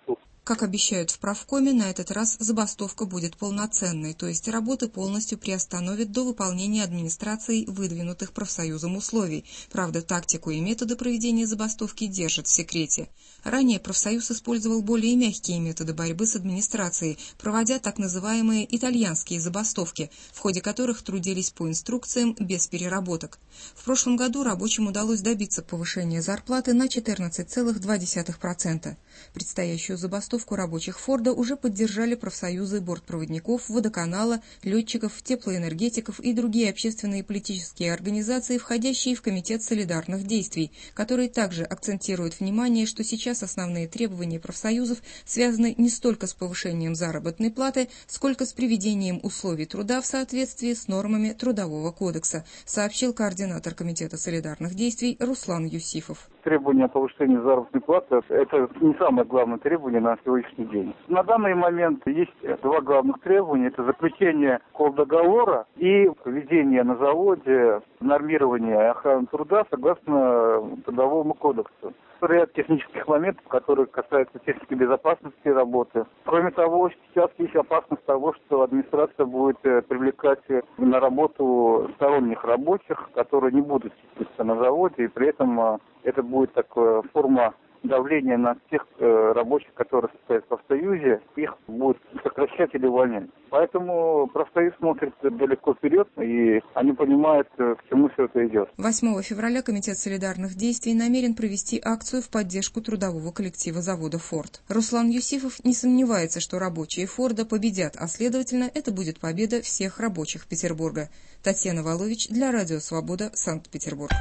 Как обещают в правкоме, на этот раз забастовка будет полноценной, то есть работы полностью приостановят до выполнения администрацией выдвинутых профсоюзом условий. Правда, тактику и методы проведения забастовки держат в секрете. Ранее профсоюз использовал более мягкие методы борьбы с администрацией, проводя так называемые итальянские забастовки, в ходе которых трудились по инструкциям без переработок. В прошлом году рабочим удалось добиться повышения зарплаты на четырнадцать целых два десятых процента. Предстоящую забастовку рабочих Форда уже поддержали профсоюзы бортпроводников, водоканала, летчиков, теплоэнергетиков и другие общественные и политические организации, входящие в Комитет солидарных действий, который также акцентирует внимание, что сейчас основные требования профсоюзов связаны не столько с повышением заработной платы, сколько с приведением условий труда в соответствии с нормами Трудового кодекса, сообщил координатор Комитета солидарных действий Руслан Юсифов. Требование о повышении заработной платы – это не самое главное требование на сегодняшний день. На данный момент есть два главных требования. Это заключение колдоговора и введение на заводе нормирования и охраны труда согласно Трудовому кодексу. Ряд технических моментов, которые касаются техники безопасности работы. Кроме того, сейчас есть опасность того, что администрация будет привлекать на работу сторонних рабочих, которые не будут числиться на заводе, и при этом это будет такая форма давления на тех э, рабочих, которые состоят в профсоюзе, их будут сокращать или увольнять. Поэтому профсоюз смотрит далеко вперед, и они понимают, к чему все это идет. восьмого февраля Комитет солидарных действий намерен провести акцию в поддержку трудового коллектива завода «Форд». Руслан Юсифов не сомневается, что рабочие «Форда» победят, а следовательно, это будет победа всех рабочих Петербурга. Татьяна Волович для Радио Свобода, Санкт-Петербург.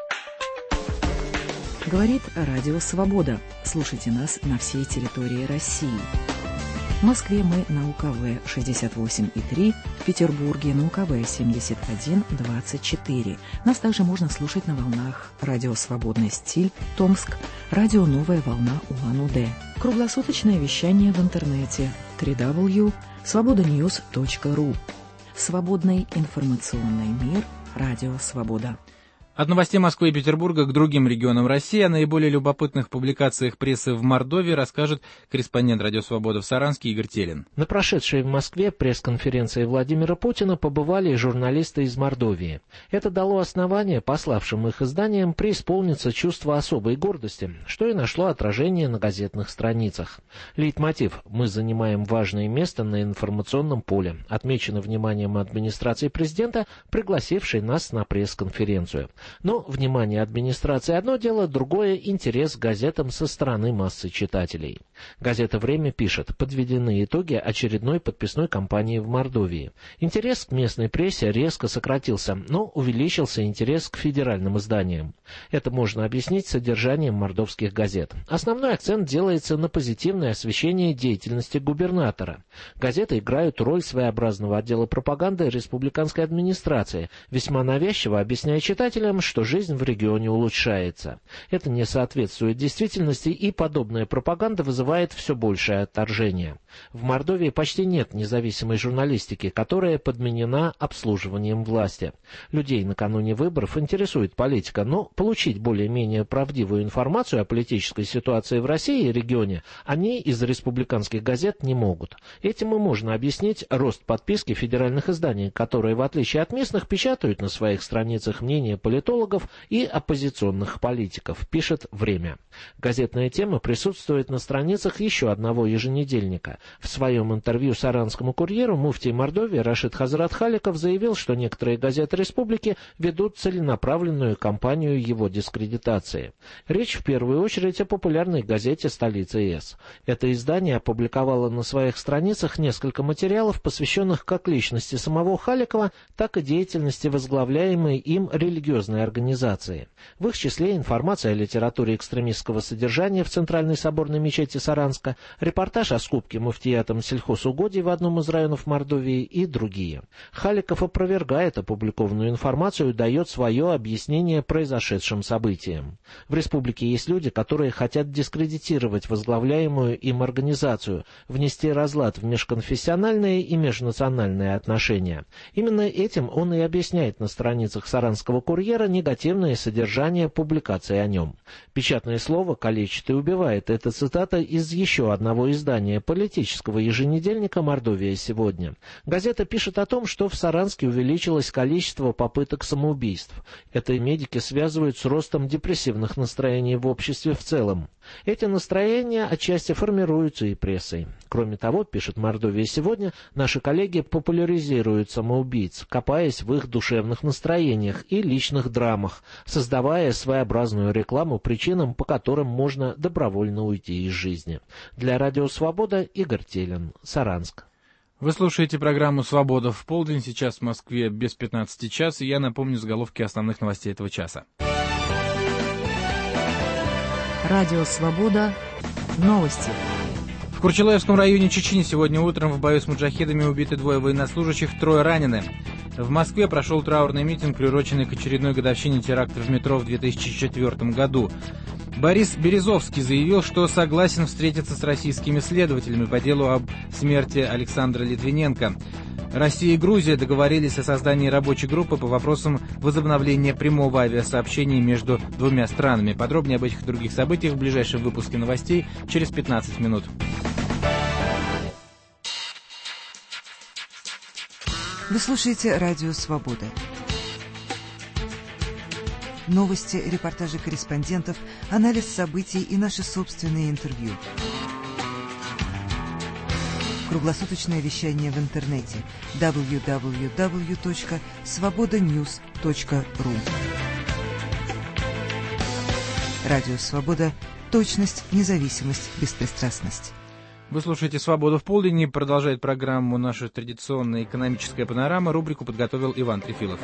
Говорит Радио Свобода. Слушайте нас на всей территории России. В Москве мы на УКВ шестьдесят восемь и три, в Петербурге на УКВ семьдесят один двадцать четыре. Нас также можно слушать на волнах Радио Свободный стиль, Томск, Радио Новая волна Улан-Удэ. Круглосуточное вещание в интернете дабл ю дабл ю дабл ю точка свобода ньюс точка ру. Свободный информационный мир. Радио Свобода. От новостей Москвы и Петербурга к другим регионам России о наиболее любопытных публикациях прессы в Мордовии расскажет корреспондент «Радио Свобода» в Саранске Игорь Телин. На прошедшей в Москве пресс-конференции Владимира Путина побывали журналисты из Мордовии. Это дало основание пославшим их изданиям преисполниться чувство особой гордости, что и нашло отражение на газетных страницах. Лейтмотив «Мы занимаем важное место на информационном поле» отмечено вниманием администрации президента, пригласившей нас на пресс-конференцию. Но внимание администрации одно дело, другое – интерес к газетам со стороны массы читателей. Газета «Время» пишет: подведены итоги очередной подписной кампании в Мордовии. Интерес к местной прессе резко сократился, но увеличился интерес к федеральным изданиям. Это можно объяснить содержанием мордовских газет. Основной акцент делается на позитивное освещение деятельности губернатора. Газеты играют роль своеобразного отдела пропаганды республиканской администрации, весьма навязчиво объясняя читателям, что жизнь в регионе улучшается. Это не соответствует действительности, и подобная пропаганда вызывает все большее отторжение. В Мордовии почти нет независимой журналистики, которая подменена обслуживанием власти. Людей накануне выборов интересует политика, но получить более-менее правдивую информацию о политической ситуации в России и регионе они из республиканских газет не могут. Этим и можно объяснить рост подписки федеральных изданий, которые, в отличие от местных, печатают на своих страницах мнения политологов и оппозиционных политиков, пишет «Время». Газетная тема присутствует на страницах еще одного еженедельника. В своем интервью Саранскому курьеру муфтий Мордовии Рашид Хазрат Халиков заявил, что некоторые газеты республики ведут целенаправленную кампанию его дискредитации. Речь в первую очередь о популярной газете «Столица ЕС». Это издание опубликовало на своих страницах несколько материалов, посвященных как личности самого Халикова, так и деятельности возглавляемой им религиозной организации. В их числе информация о литературе экстремистского содержания в Центральной соборной мечети Саранска, репортаж о скупке муфтия нефтеатом сельхозугодий в одном из районов Мордовии и другие. Халиков опровергает опубликованную информацию и дает свое объяснение произошедшим событиям. В республике есть люди, которые хотят дискредитировать возглавляемую им организацию, внести разлад в межконфессиональные и межнациональные отношения. Именно этим он и объясняет на страницах «Саранского курьера» негативное содержание публикации о нем. «Печатное слово калечит и убивает» — это цитата из еще одного издания политического еженедельника «Мордовия сегодня». Газета пишет о том, что в Саранске увеличилось количество попыток самоубийств. Это медики связывают с ростом депрессивных настроений в обществе в целом. Эти настроения отчасти формируются и прессой. Кроме того, пишет «Мордовия сегодня», наши коллеги популяризируют самоубийц, копаясь в их душевных настроениях и личных драмах, создавая своеобразную рекламу причинам, по которым можно добровольно уйти из жизни. Для Радио Свобода Игорь Телин, Саранск. Вы слушаете программу «Свобода в полдень». Сейчас в Москве без пятнадцати час, и я напомню заголовки основных новостей этого часа. Радио «Свобода». Новости. В Курчелаевском районе Чечни сегодня утром в бою с муджахедами убиты двое военнослужащих, трое ранены. В Москве прошел траурный митинг, приуроченный к очередной годовщине теракта в метро в две тысячи четвёртом году. Борис Березовский заявил, что согласен встретиться с российскими следователями по делу об смерти Александра Литвиненко. Россия и Грузия договорились о создании рабочей группы по вопросам возобновления прямого авиасообщения между двумя странами. Подробнее об этих и других событиях в ближайшем выпуске новостей через пятнадцать минут. Вы слушаете Радио Свобода. Новости, репортажи корреспондентов, анализ событий и наши собственные интервью. Круглосуточное вещание в интернете дабл ю дабл ю дабл ю точка свобода ньюс точка ру. Радио Свобода. Точность, независимость, беспристрастность. Вы слушаете «Свободу в полдень» и продолжает программу наша традиционная экономическая панорама. Рубрику подготовил Иван Трефилов.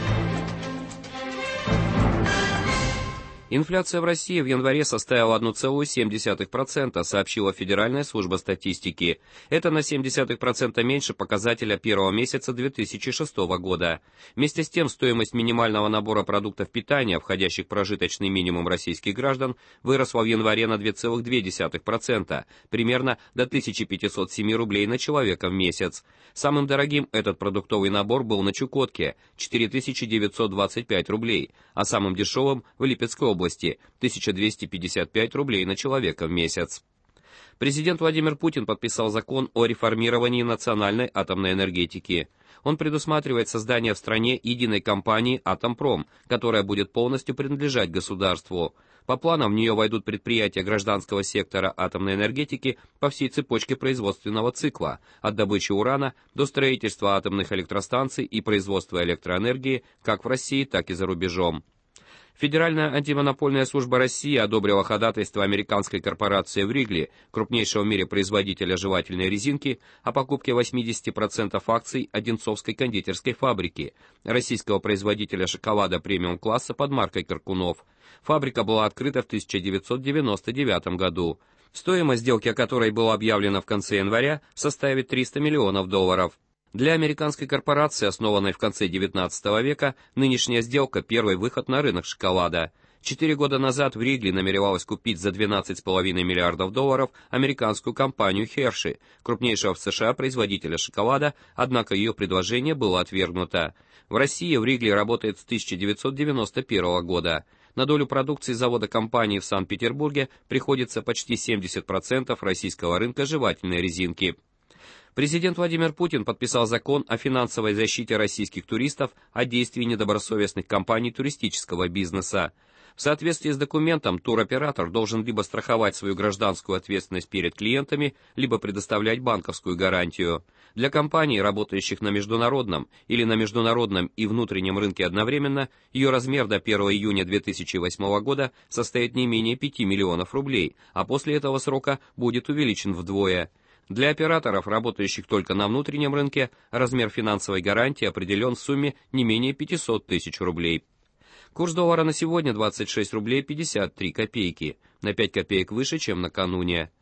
Инфляция в России в январе составила одна целая семь десятых процента, сообщила Федеральная служба статистики. Это на семь десятых процента меньше показателя первого месяца две тысячи шестого года. Вместе с тем, стоимость минимального набора продуктов питания, входящих в прожиточный минимум российских граждан, выросла в январе на две целых две десятых процента, примерно до тысячи пятисот семи рублей на человека в месяц. Самым дорогим этот продуктовый набор был на Чукотке – четыре тысячи девятьсот двадцать пять рублей, а самым дешевым – в Липецкой области. области тысяча двести пятьдесят пять рублей на человека в месяц. Президент Владимир Путин подписал закон о реформировании национальной атомной энергетики. Он предусматривает создание в стране единой компании «Атомпром», которая будет полностью принадлежать государству. По планам в нее войдут предприятия гражданского сектора атомной энергетики по всей цепочке производственного цикла, от добычи урана до строительства атомных электростанций и производства электроэнергии как в России, так и за рубежом. Федеральная антимонопольная служба России одобрила ходатайство американской корпорации Вригли, крупнейшего в мире производителя жевательной резинки, о покупке восемьдесят процентов акций Одинцовской кондитерской фабрики, российского производителя шоколада премиум-класса под маркой Каркунов. Фабрика была открыта в тысяча девятьсот девяносто девятом году. Стоимость сделки, о которой было объявлено в конце января, составит триста миллионов долларов. Для американской корпорации, основанной в конце девятнадцатого века, нынешняя сделка – первый выход на рынок шоколада. Четыре года назад Вригли намеревалась купить за двенадцать целых пять десятых миллиардов долларов американскую компанию Hershey, крупнейшего в США производителя шоколада, однако ее предложение было отвергнуто. В России Вригли работает с тысяча девятьсот девяносто первого года. На долю продукции завода компании в Санкт-Петербурге приходится почти семьдесят процентов российского рынка жевательной резинки. Президент Владимир Путин подписал закон о финансовой защите российских туристов от действий недобросовестных компаний туристического бизнеса. В соответствии с документом, туроператор должен либо страховать свою гражданскую ответственность перед клиентами, либо предоставлять банковскую гарантию. Для компаний, работающих на международном или на международном и внутреннем рынке одновременно, ее размер до первого июня две тысячи восьмого года составит не менее пяти миллионов рублей, а после этого срока будет увеличен вдвое. Для операторов, работающих только на внутреннем рынке, размер финансовой гарантии определен в сумме не менее пятисот тысяч рублей. Курс доллара на сегодня двадцать шесть рублей пятьдесят три копейки, на пять копеек выше, чем накануне.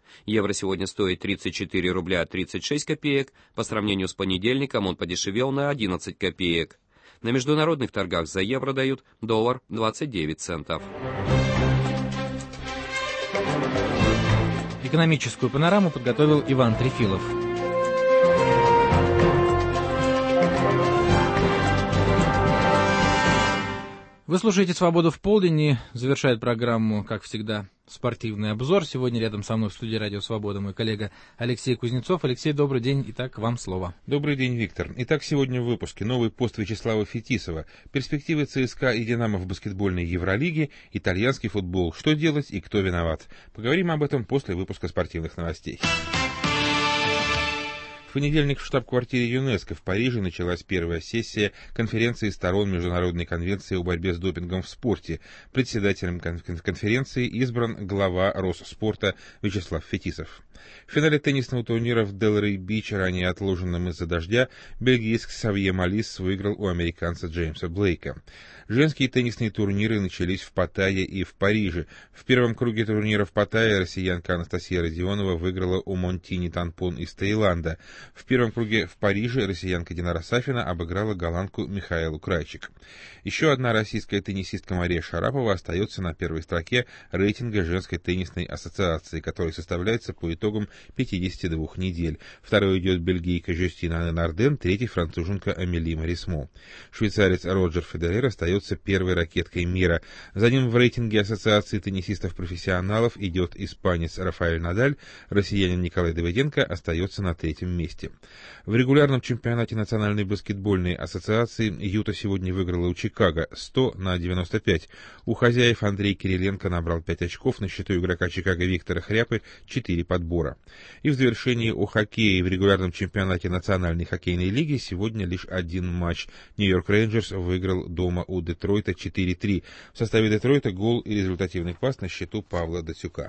Евро сегодня стоит тридцать четыре рубля тридцать шесть копеек, по сравнению с понедельником он подешевел на одиннадцать копеек. На международных торгах за евро дают доллар двадцать девять центов. Экономическую панораму подготовил Иван Трефилов. Вы слушаете «Свободу в полдень» и завершает программу, как всегда, спортивный обзор. Сегодня рядом со мной в студии «Радио Свобода» мой коллега Алексей Кузнецов. Алексей, добрый день. Итак, вам слово. Добрый день, Виктор. Итак, сегодня в выпуске новый пост Вячеслава Фетисова. Перспективы ЦСКА и «Динамо» в баскетбольной Евролиге, итальянский футбол. Что делать и кто виноват? Поговорим об этом после выпуска спортивных новостей. В понедельник в штаб-квартире ЮНЕСКО в Париже началась первая сессия конференции сторон Международной конвенции о борьбе с допингом в спорте. Председателем конференции избран глава Росспорта Вячеслав Фетисов. В финале теннисного турнира в Делрей-Бич, ранее отложенном из-за дождя, бельгиец Ксавье Малис выиграл у американца Джеймса Блейка. Женские теннисные турниры начались в Паттайе и в Париже. В первом круге турнира в Паттайе россиянка Анастасия Родионова выиграла у Монтини Танпон из Таиланда. В первом круге в Париже россиянка Динара Сафина обыграла голландку Михаэлу Крайчик. Еще одна российская теннисистка Мария Шарапова остается на первой строке рейтинга женской теннисной ассоциации, который составляется по итогам пятидесяти двух недель. Второй идет бельгийка Жюстина Нарден, третий француженка Амели Марисмо. Швейцарец Роджер Федерер остается первой ракеткой мира. За ним в рейтинге ассоциации теннисистов-профессионалов идет испанец Рафаэль Надаль, россиянин Николай Давыденко остается на третьем месте. В регулярном чемпионате Национальной баскетбольной ассоциации Юта сегодня выиграла у Чикаго сто на девяносто пять. У хозяев Андрей Кириленко набрал пять очков, на счету игрока Чикаго Виктора Хряпы четыре подбора. И в завершении о хоккее в регулярном чемпионате Национальной хоккейной лиги сегодня лишь один матч. Нью-Йорк Рейнджерс выиграл дома у Детройта четыре три. В составе Детройта гол и результативный пас на счету Павла Датюка.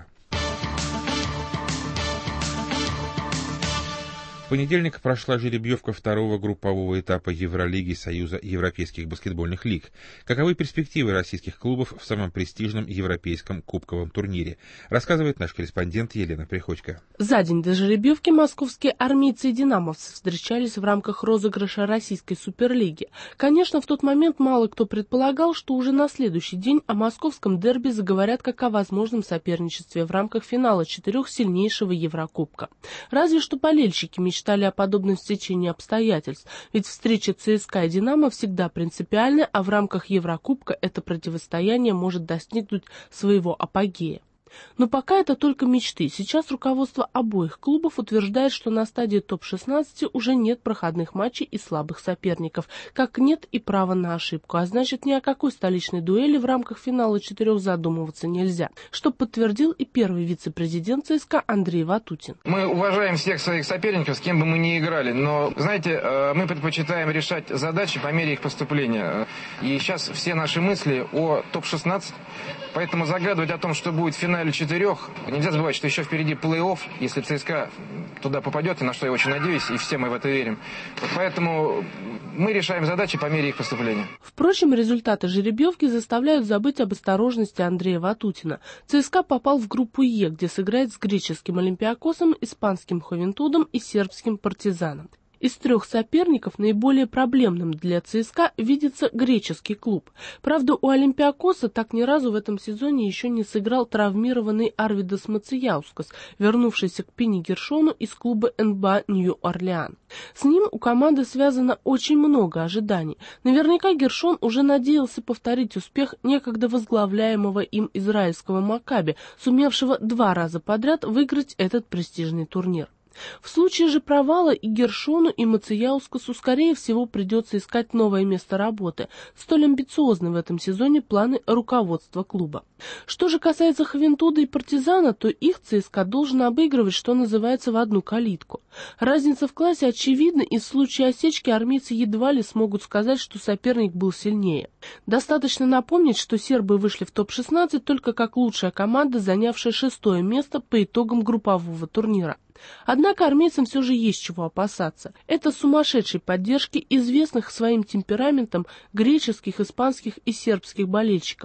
В понедельник прошла жеребьевка второго группового этапа Евролиги Союза европейских баскетбольных лиг. Каковы перспективы российских клубов в самом престижном европейском кубковом турнире? Рассказывает наш корреспондент Елена Приходько. За день до жеребьевки московские армейцы и динамовцы встречались в рамках розыгрыша Российской Суперлиги. Конечно, в тот момент мало кто предполагал, что уже на следующий день о московском дерби заговорят как о возможном соперничестве в рамках финала четырех сильнейшего Еврокубка. Разве что болельщики мечтали Мечтали о подобном стечении обстоятельств, ведь встреча ЦСКА и «Динамо» всегда принципиальны, а в рамках Еврокубка это противостояние может достигнуть своего апогея. Но пока это только мечты. Сейчас руководство обоих клубов утверждает, что на стадии топ шестнадцать уже нет проходных матчей и слабых соперников, как нет и права на ошибку, а значит ни о какой столичной дуэли в рамках финала четырех задумываться нельзя, что подтвердил и первый вице-президент ЦСКА Андрей Ватутин. Мы уважаем всех своих соперников, с кем бы мы ни играли, но, знаете, мы предпочитаем решать задачи по мере их поступления. И сейчас все наши мысли о топ шестнадцать, поэтому загадывать о том, что будет в финале четырех. Нельзя забывать, что еще впереди плей-офф, если ЦСКА туда попадет, и на что я очень надеюсь, и все мы в это верим. Вот поэтому мы решаем задачи по мере их поступления. Впрочем, результаты жеребьевки заставляют забыть об осторожности Андрея Ватутина. ЦСКА попал в группу Е, где сыграет с греческим Олимпиакосом, испанским Ховентудом и сербским Партизаном. Из трех соперников наиболее проблемным для ЦСКА видится греческий клуб. Правда, у Олимпиакоса так ни разу в этом сезоне еще не сыграл травмированный Арвидас Мацияускас, вернувшийся к Пини Гершону из клуба эн бэ а Нью-Орлеан. С ним у команды связано очень много ожиданий. Наверняка Гершон уже надеялся повторить успех некогда возглавляемого им израильского Маккаби, сумевшего два раза подряд выиграть этот престижный турнир. В случае же провала и Гершону, и Мацияускасу, скорее всего, придется искать новое место работы. Столь амбициозны в этом сезоне планы руководства клуба. Что же касается Ховентуда и Партизана, то их ЦСКА должен обыгрывать, что называется, в одну калитку. Разница в классе очевидна, и в случае осечки армейцы едва ли смогут сказать, что соперник был сильнее. Достаточно напомнить, что сербы вышли в топ шестнадцать только как лучшая команда, занявшая шестое место по итогам группового турнира. Однако армейцам все же есть чего опасаться. Это сумасшедшей поддержки известных своим темпераментом греческих, испанских и сербских болельщиков.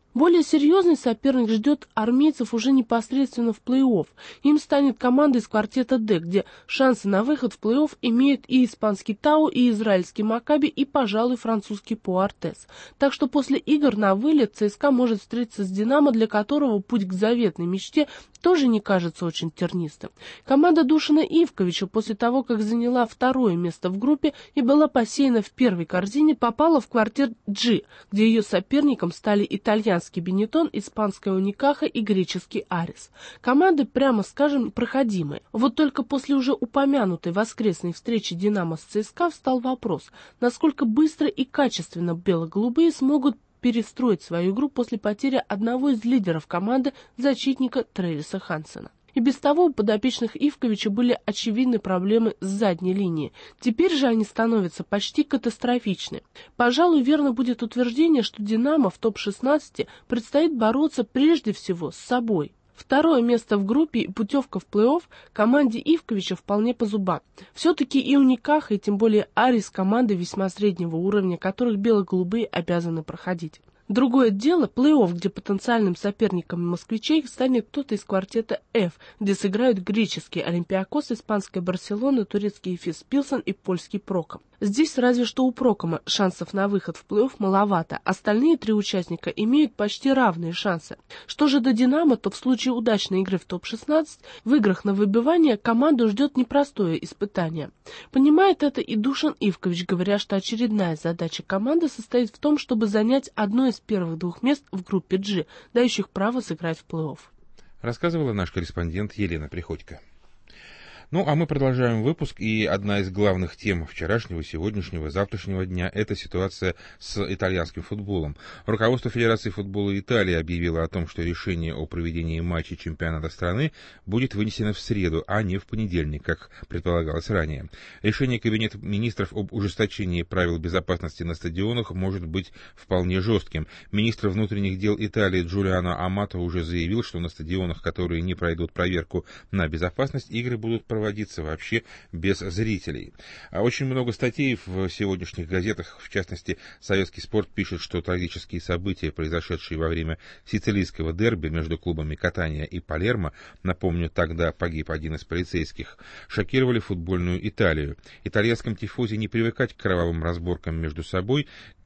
Более серьезный соперник ждет армейцев уже непосредственно в плей-офф. Им станет команда из квартета «Д», где шансы на выход в плей-офф имеют и испанский «Тау», и израильский «Макаби», и, пожалуй, французский «Пуартес». Так что после игр на вылет ЦСКА может встретиться с «Динамо», для которого путь к заветной мечте тоже не кажется очень тернистым. Команда Душана Ивковича после того, как заняла второе место в группе и была посеяна в первой корзине, попала в квартет «G», где ее соперником стали итальянский Бенетон, испанская Уникаха и греческий Арис. Команды, прямо скажем, проходимые. Вот только после уже упомянутой воскресной встречи «Динамо» с ЦСКА встал вопрос, насколько быстро и качественно бело-голубые смогут перестроить свою игру после потери одного из лидеров команды, защитника Тревиса Хансена. И без того у подопечных Ивковича были очевидны проблемы с задней линией. Теперь же они становятся почти катастрофичны. Пожалуй, верно будет утверждение, что «Динамо» в топ шестнадцать предстоит бороться прежде всего с собой. Второе место в группе и путевка в плей-офф команде Ивковича вполне по зубам. Все-таки и Уникаха, и тем более Арис команды весьма среднего уровня, которых бело-голубые обязаны проходить. Другое дело плей-офф, где потенциальным соперником москвичей станет кто-то из квартета F, где сыграют греческий Олимпиакос, испанская Барселона, турецкий Эфес Пилсен и польский Проком. Здесь разве что у Прокома шансов на выход в плей-офф маловато, остальные три участника имеют почти равные шансы. Что же до «Динамо», то в случае удачной игры в топ шестнадцать в играх на выбивание команду ждет непростое испытание. Понимает это и Душан Ивкович, говоря, что очередная задача команды состоит в том, чтобы занять одно из первых двух мест в группе G, дающих право сыграть в плей-офф. Рассказывала наш корреспондент Елена Приходько. Ну, а мы продолжаем выпуск, и одна из главных тем вчерашнего, сегодняшнего, завтрашнего дня – это ситуация с итальянским футболом. Руководство Федерации футбола Италии объявило о том, что решение о проведении матчей чемпионата страны будет вынесено в среду, а не в понедельник, как предполагалось ранее. Решение Кабинета министров об ужесточении правил безопасности на стадионах может быть вполне жестким. Министр внутренних дел Италии Джулиано Амато уже заявил, что на стадионах, которые не пройдут проверку на безопасность, игры будут проводиться проводиться вообще без зрителей. А очень много статей в сегодняшних газетах, в частности, «Советский спорт» пишет, что трагические события, произошедшие во время сицилийского дерби между клубами Катания и Палермо, напомню, тогда погиб один из полицейских, шокировали футбольную Италию. Итальянским тифози не привыкать к кровавым разборкам между собой,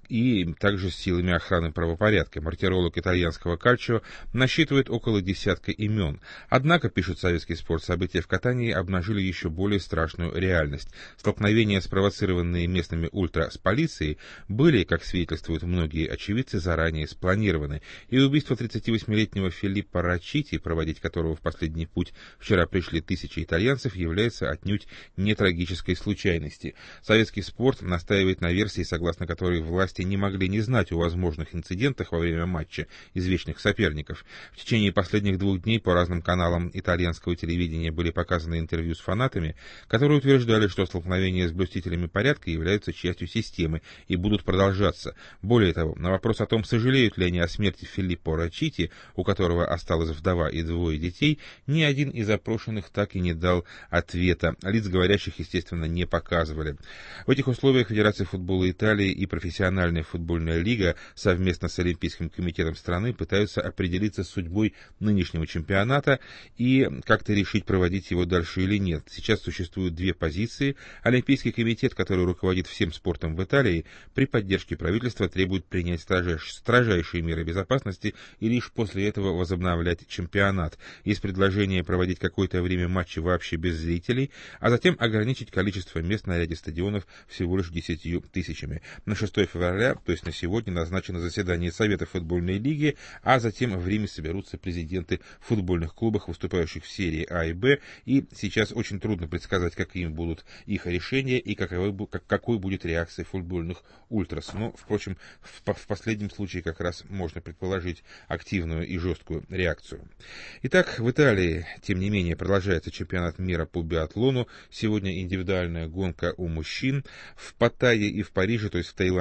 и также с силами охраны правопорядка. Мартиролог итальянского кальчио насчитывает около десятка имен. Однако, пишет «Советский спорт», события в Катании обнажили еще более страшную реальность. Столкновения, спровоцированные местными ультра с полицией, были, как свидетельствуют многие очевидцы, заранее спланированы. И убийство тридцативосьмилетнего Филиппо Раччити, проводить которого в последний путь вчера пришли тысячи итальянцев, является отнюдь не трагической случайностью. «Советский спорт» настаивает на версии, согласно которой власти не могли не знать о возможных инцидентах во время матча извечных соперников. В течение последних двух дней по разным каналам итальянского телевидения были показаны интервью с фанатами, которые утверждали, что столкновения с блюстителями порядка являются частью системы и будут продолжаться. Более того, на вопрос о том, сожалеют ли они о смерти Филиппо Раччити, у которого осталась вдова и двое детей, ни один из опрошенных так и не дал ответа. Лиц говорящих, естественно, не показывали. В этих условиях Федерация футбола Италии и профессиональная футбольная лига совместно с Олимпийским комитетом страны пытаются определиться с судьбой нынешнего чемпионата и как-то решить, проводить его дальше или нет. Сейчас существуют две позиции. Олимпийский комитет, который руководит всем спортом в Италии, при поддержке правительства требует принять строжайшие меры безопасности и лишь после этого возобновлять чемпионат. Есть предложение проводить какое-то время матчи вообще без зрителей, а затем ограничить количество мест на ряде стадионов всего лишь десятью тысячами. На шестое февраля, то есть на сегодня, назначено заседание Совета футбольной лиги, а затем в Риме соберутся президенты футбольных клубов, выступающих в серии А и Б, и сейчас очень трудно предсказать, какими будут их решения и каковой, какой будет реакция футбольных ультрас. Но, впрочем, в, в последнем случае как раз можно предположить активную и жесткую реакцию. Итак, в Италии, тем не менее, продолжается чемпионат мира по биатлону. Сегодня индивидуальная гонка у мужчин. В Паттайе и в Париже, то есть в Таиланде и во Франции,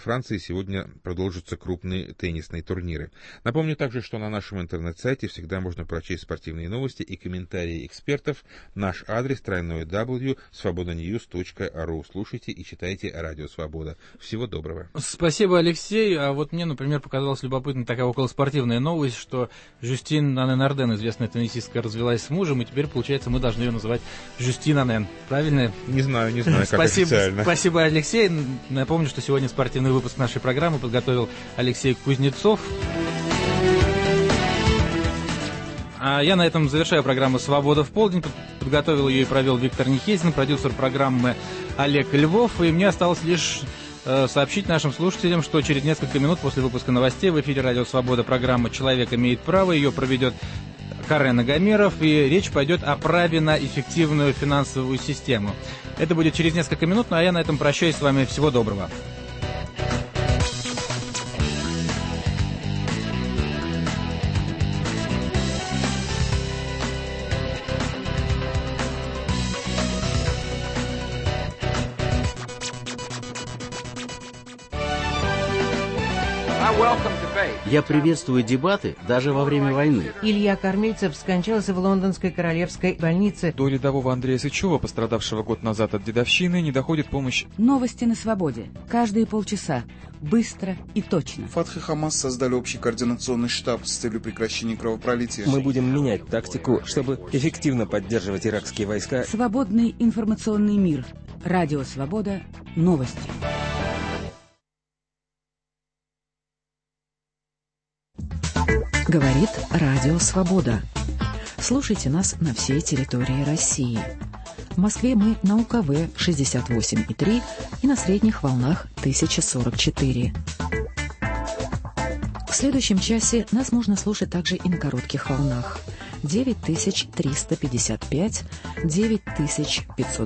Франции сегодня продолжатся крупные теннисные турниры. Напомню также, что на нашем интернет-сайте всегда можно прочесть спортивные новости и комментарии экспертов. Наш адрес тройной дабл ю точка свобода ньюс точка ру. Слушайте и читайте Радио Свобода. Всего доброго. Спасибо, Алексей. А вот мне, например, показалась любопытной такая околоспортивная новость, что Жюстин Анен-Арден, известная теннисистка, развелась с мужем, и теперь, получается, мы должны ее называть Жюстин Анен. Правильно? Не знаю, не знаю, как спасибо, официально. Спасибо, Алексей. Напомню, что сегодня спортивный выпуск нашей программы подготовил Алексей Кузнецов. А я на этом завершаю программу «Свобода в полдень». Подготовил ее и провел Виктор Нихезин, продюсер программы Олег Львов. И мне осталось лишь э, сообщить нашим слушателям, что через несколько минут после выпуска новостей в эфире «Радио Свобода» программа «Человек имеет право». Ее проведет Карен Агамеров, и речь пойдет о праве на эффективную финансовую систему. Это будет через несколько минут, ну а я на этом прощаюсь с вами. Всего доброго. Я приветствую дебаты даже во время войны. Илья Кормильцев скончался в лондонской королевской больнице. До рядового Андрея Сычева, пострадавшего год назад от дедовщины, не доходит помощь. Новости на свободе. Каждые полчаса. Быстро и точно. Фатх и Хамас создали общий координационный штаб с целью прекращения кровопролития. Мы будем менять тактику, чтобы эффективно поддерживать иракские войска. Свободный информационный мир. Радио Свобода. Новости. Говорит Радио Свобода. Слушайте нас на всей территории России. В Москве мы на УКВ шестьдесят восемь и три и на средних волнах тысяча сорок четыре. В следующем часе нас можно слушать также и на коротких волнах. девять тысяч триста пятьдесят пять, девять тысяч пятьсот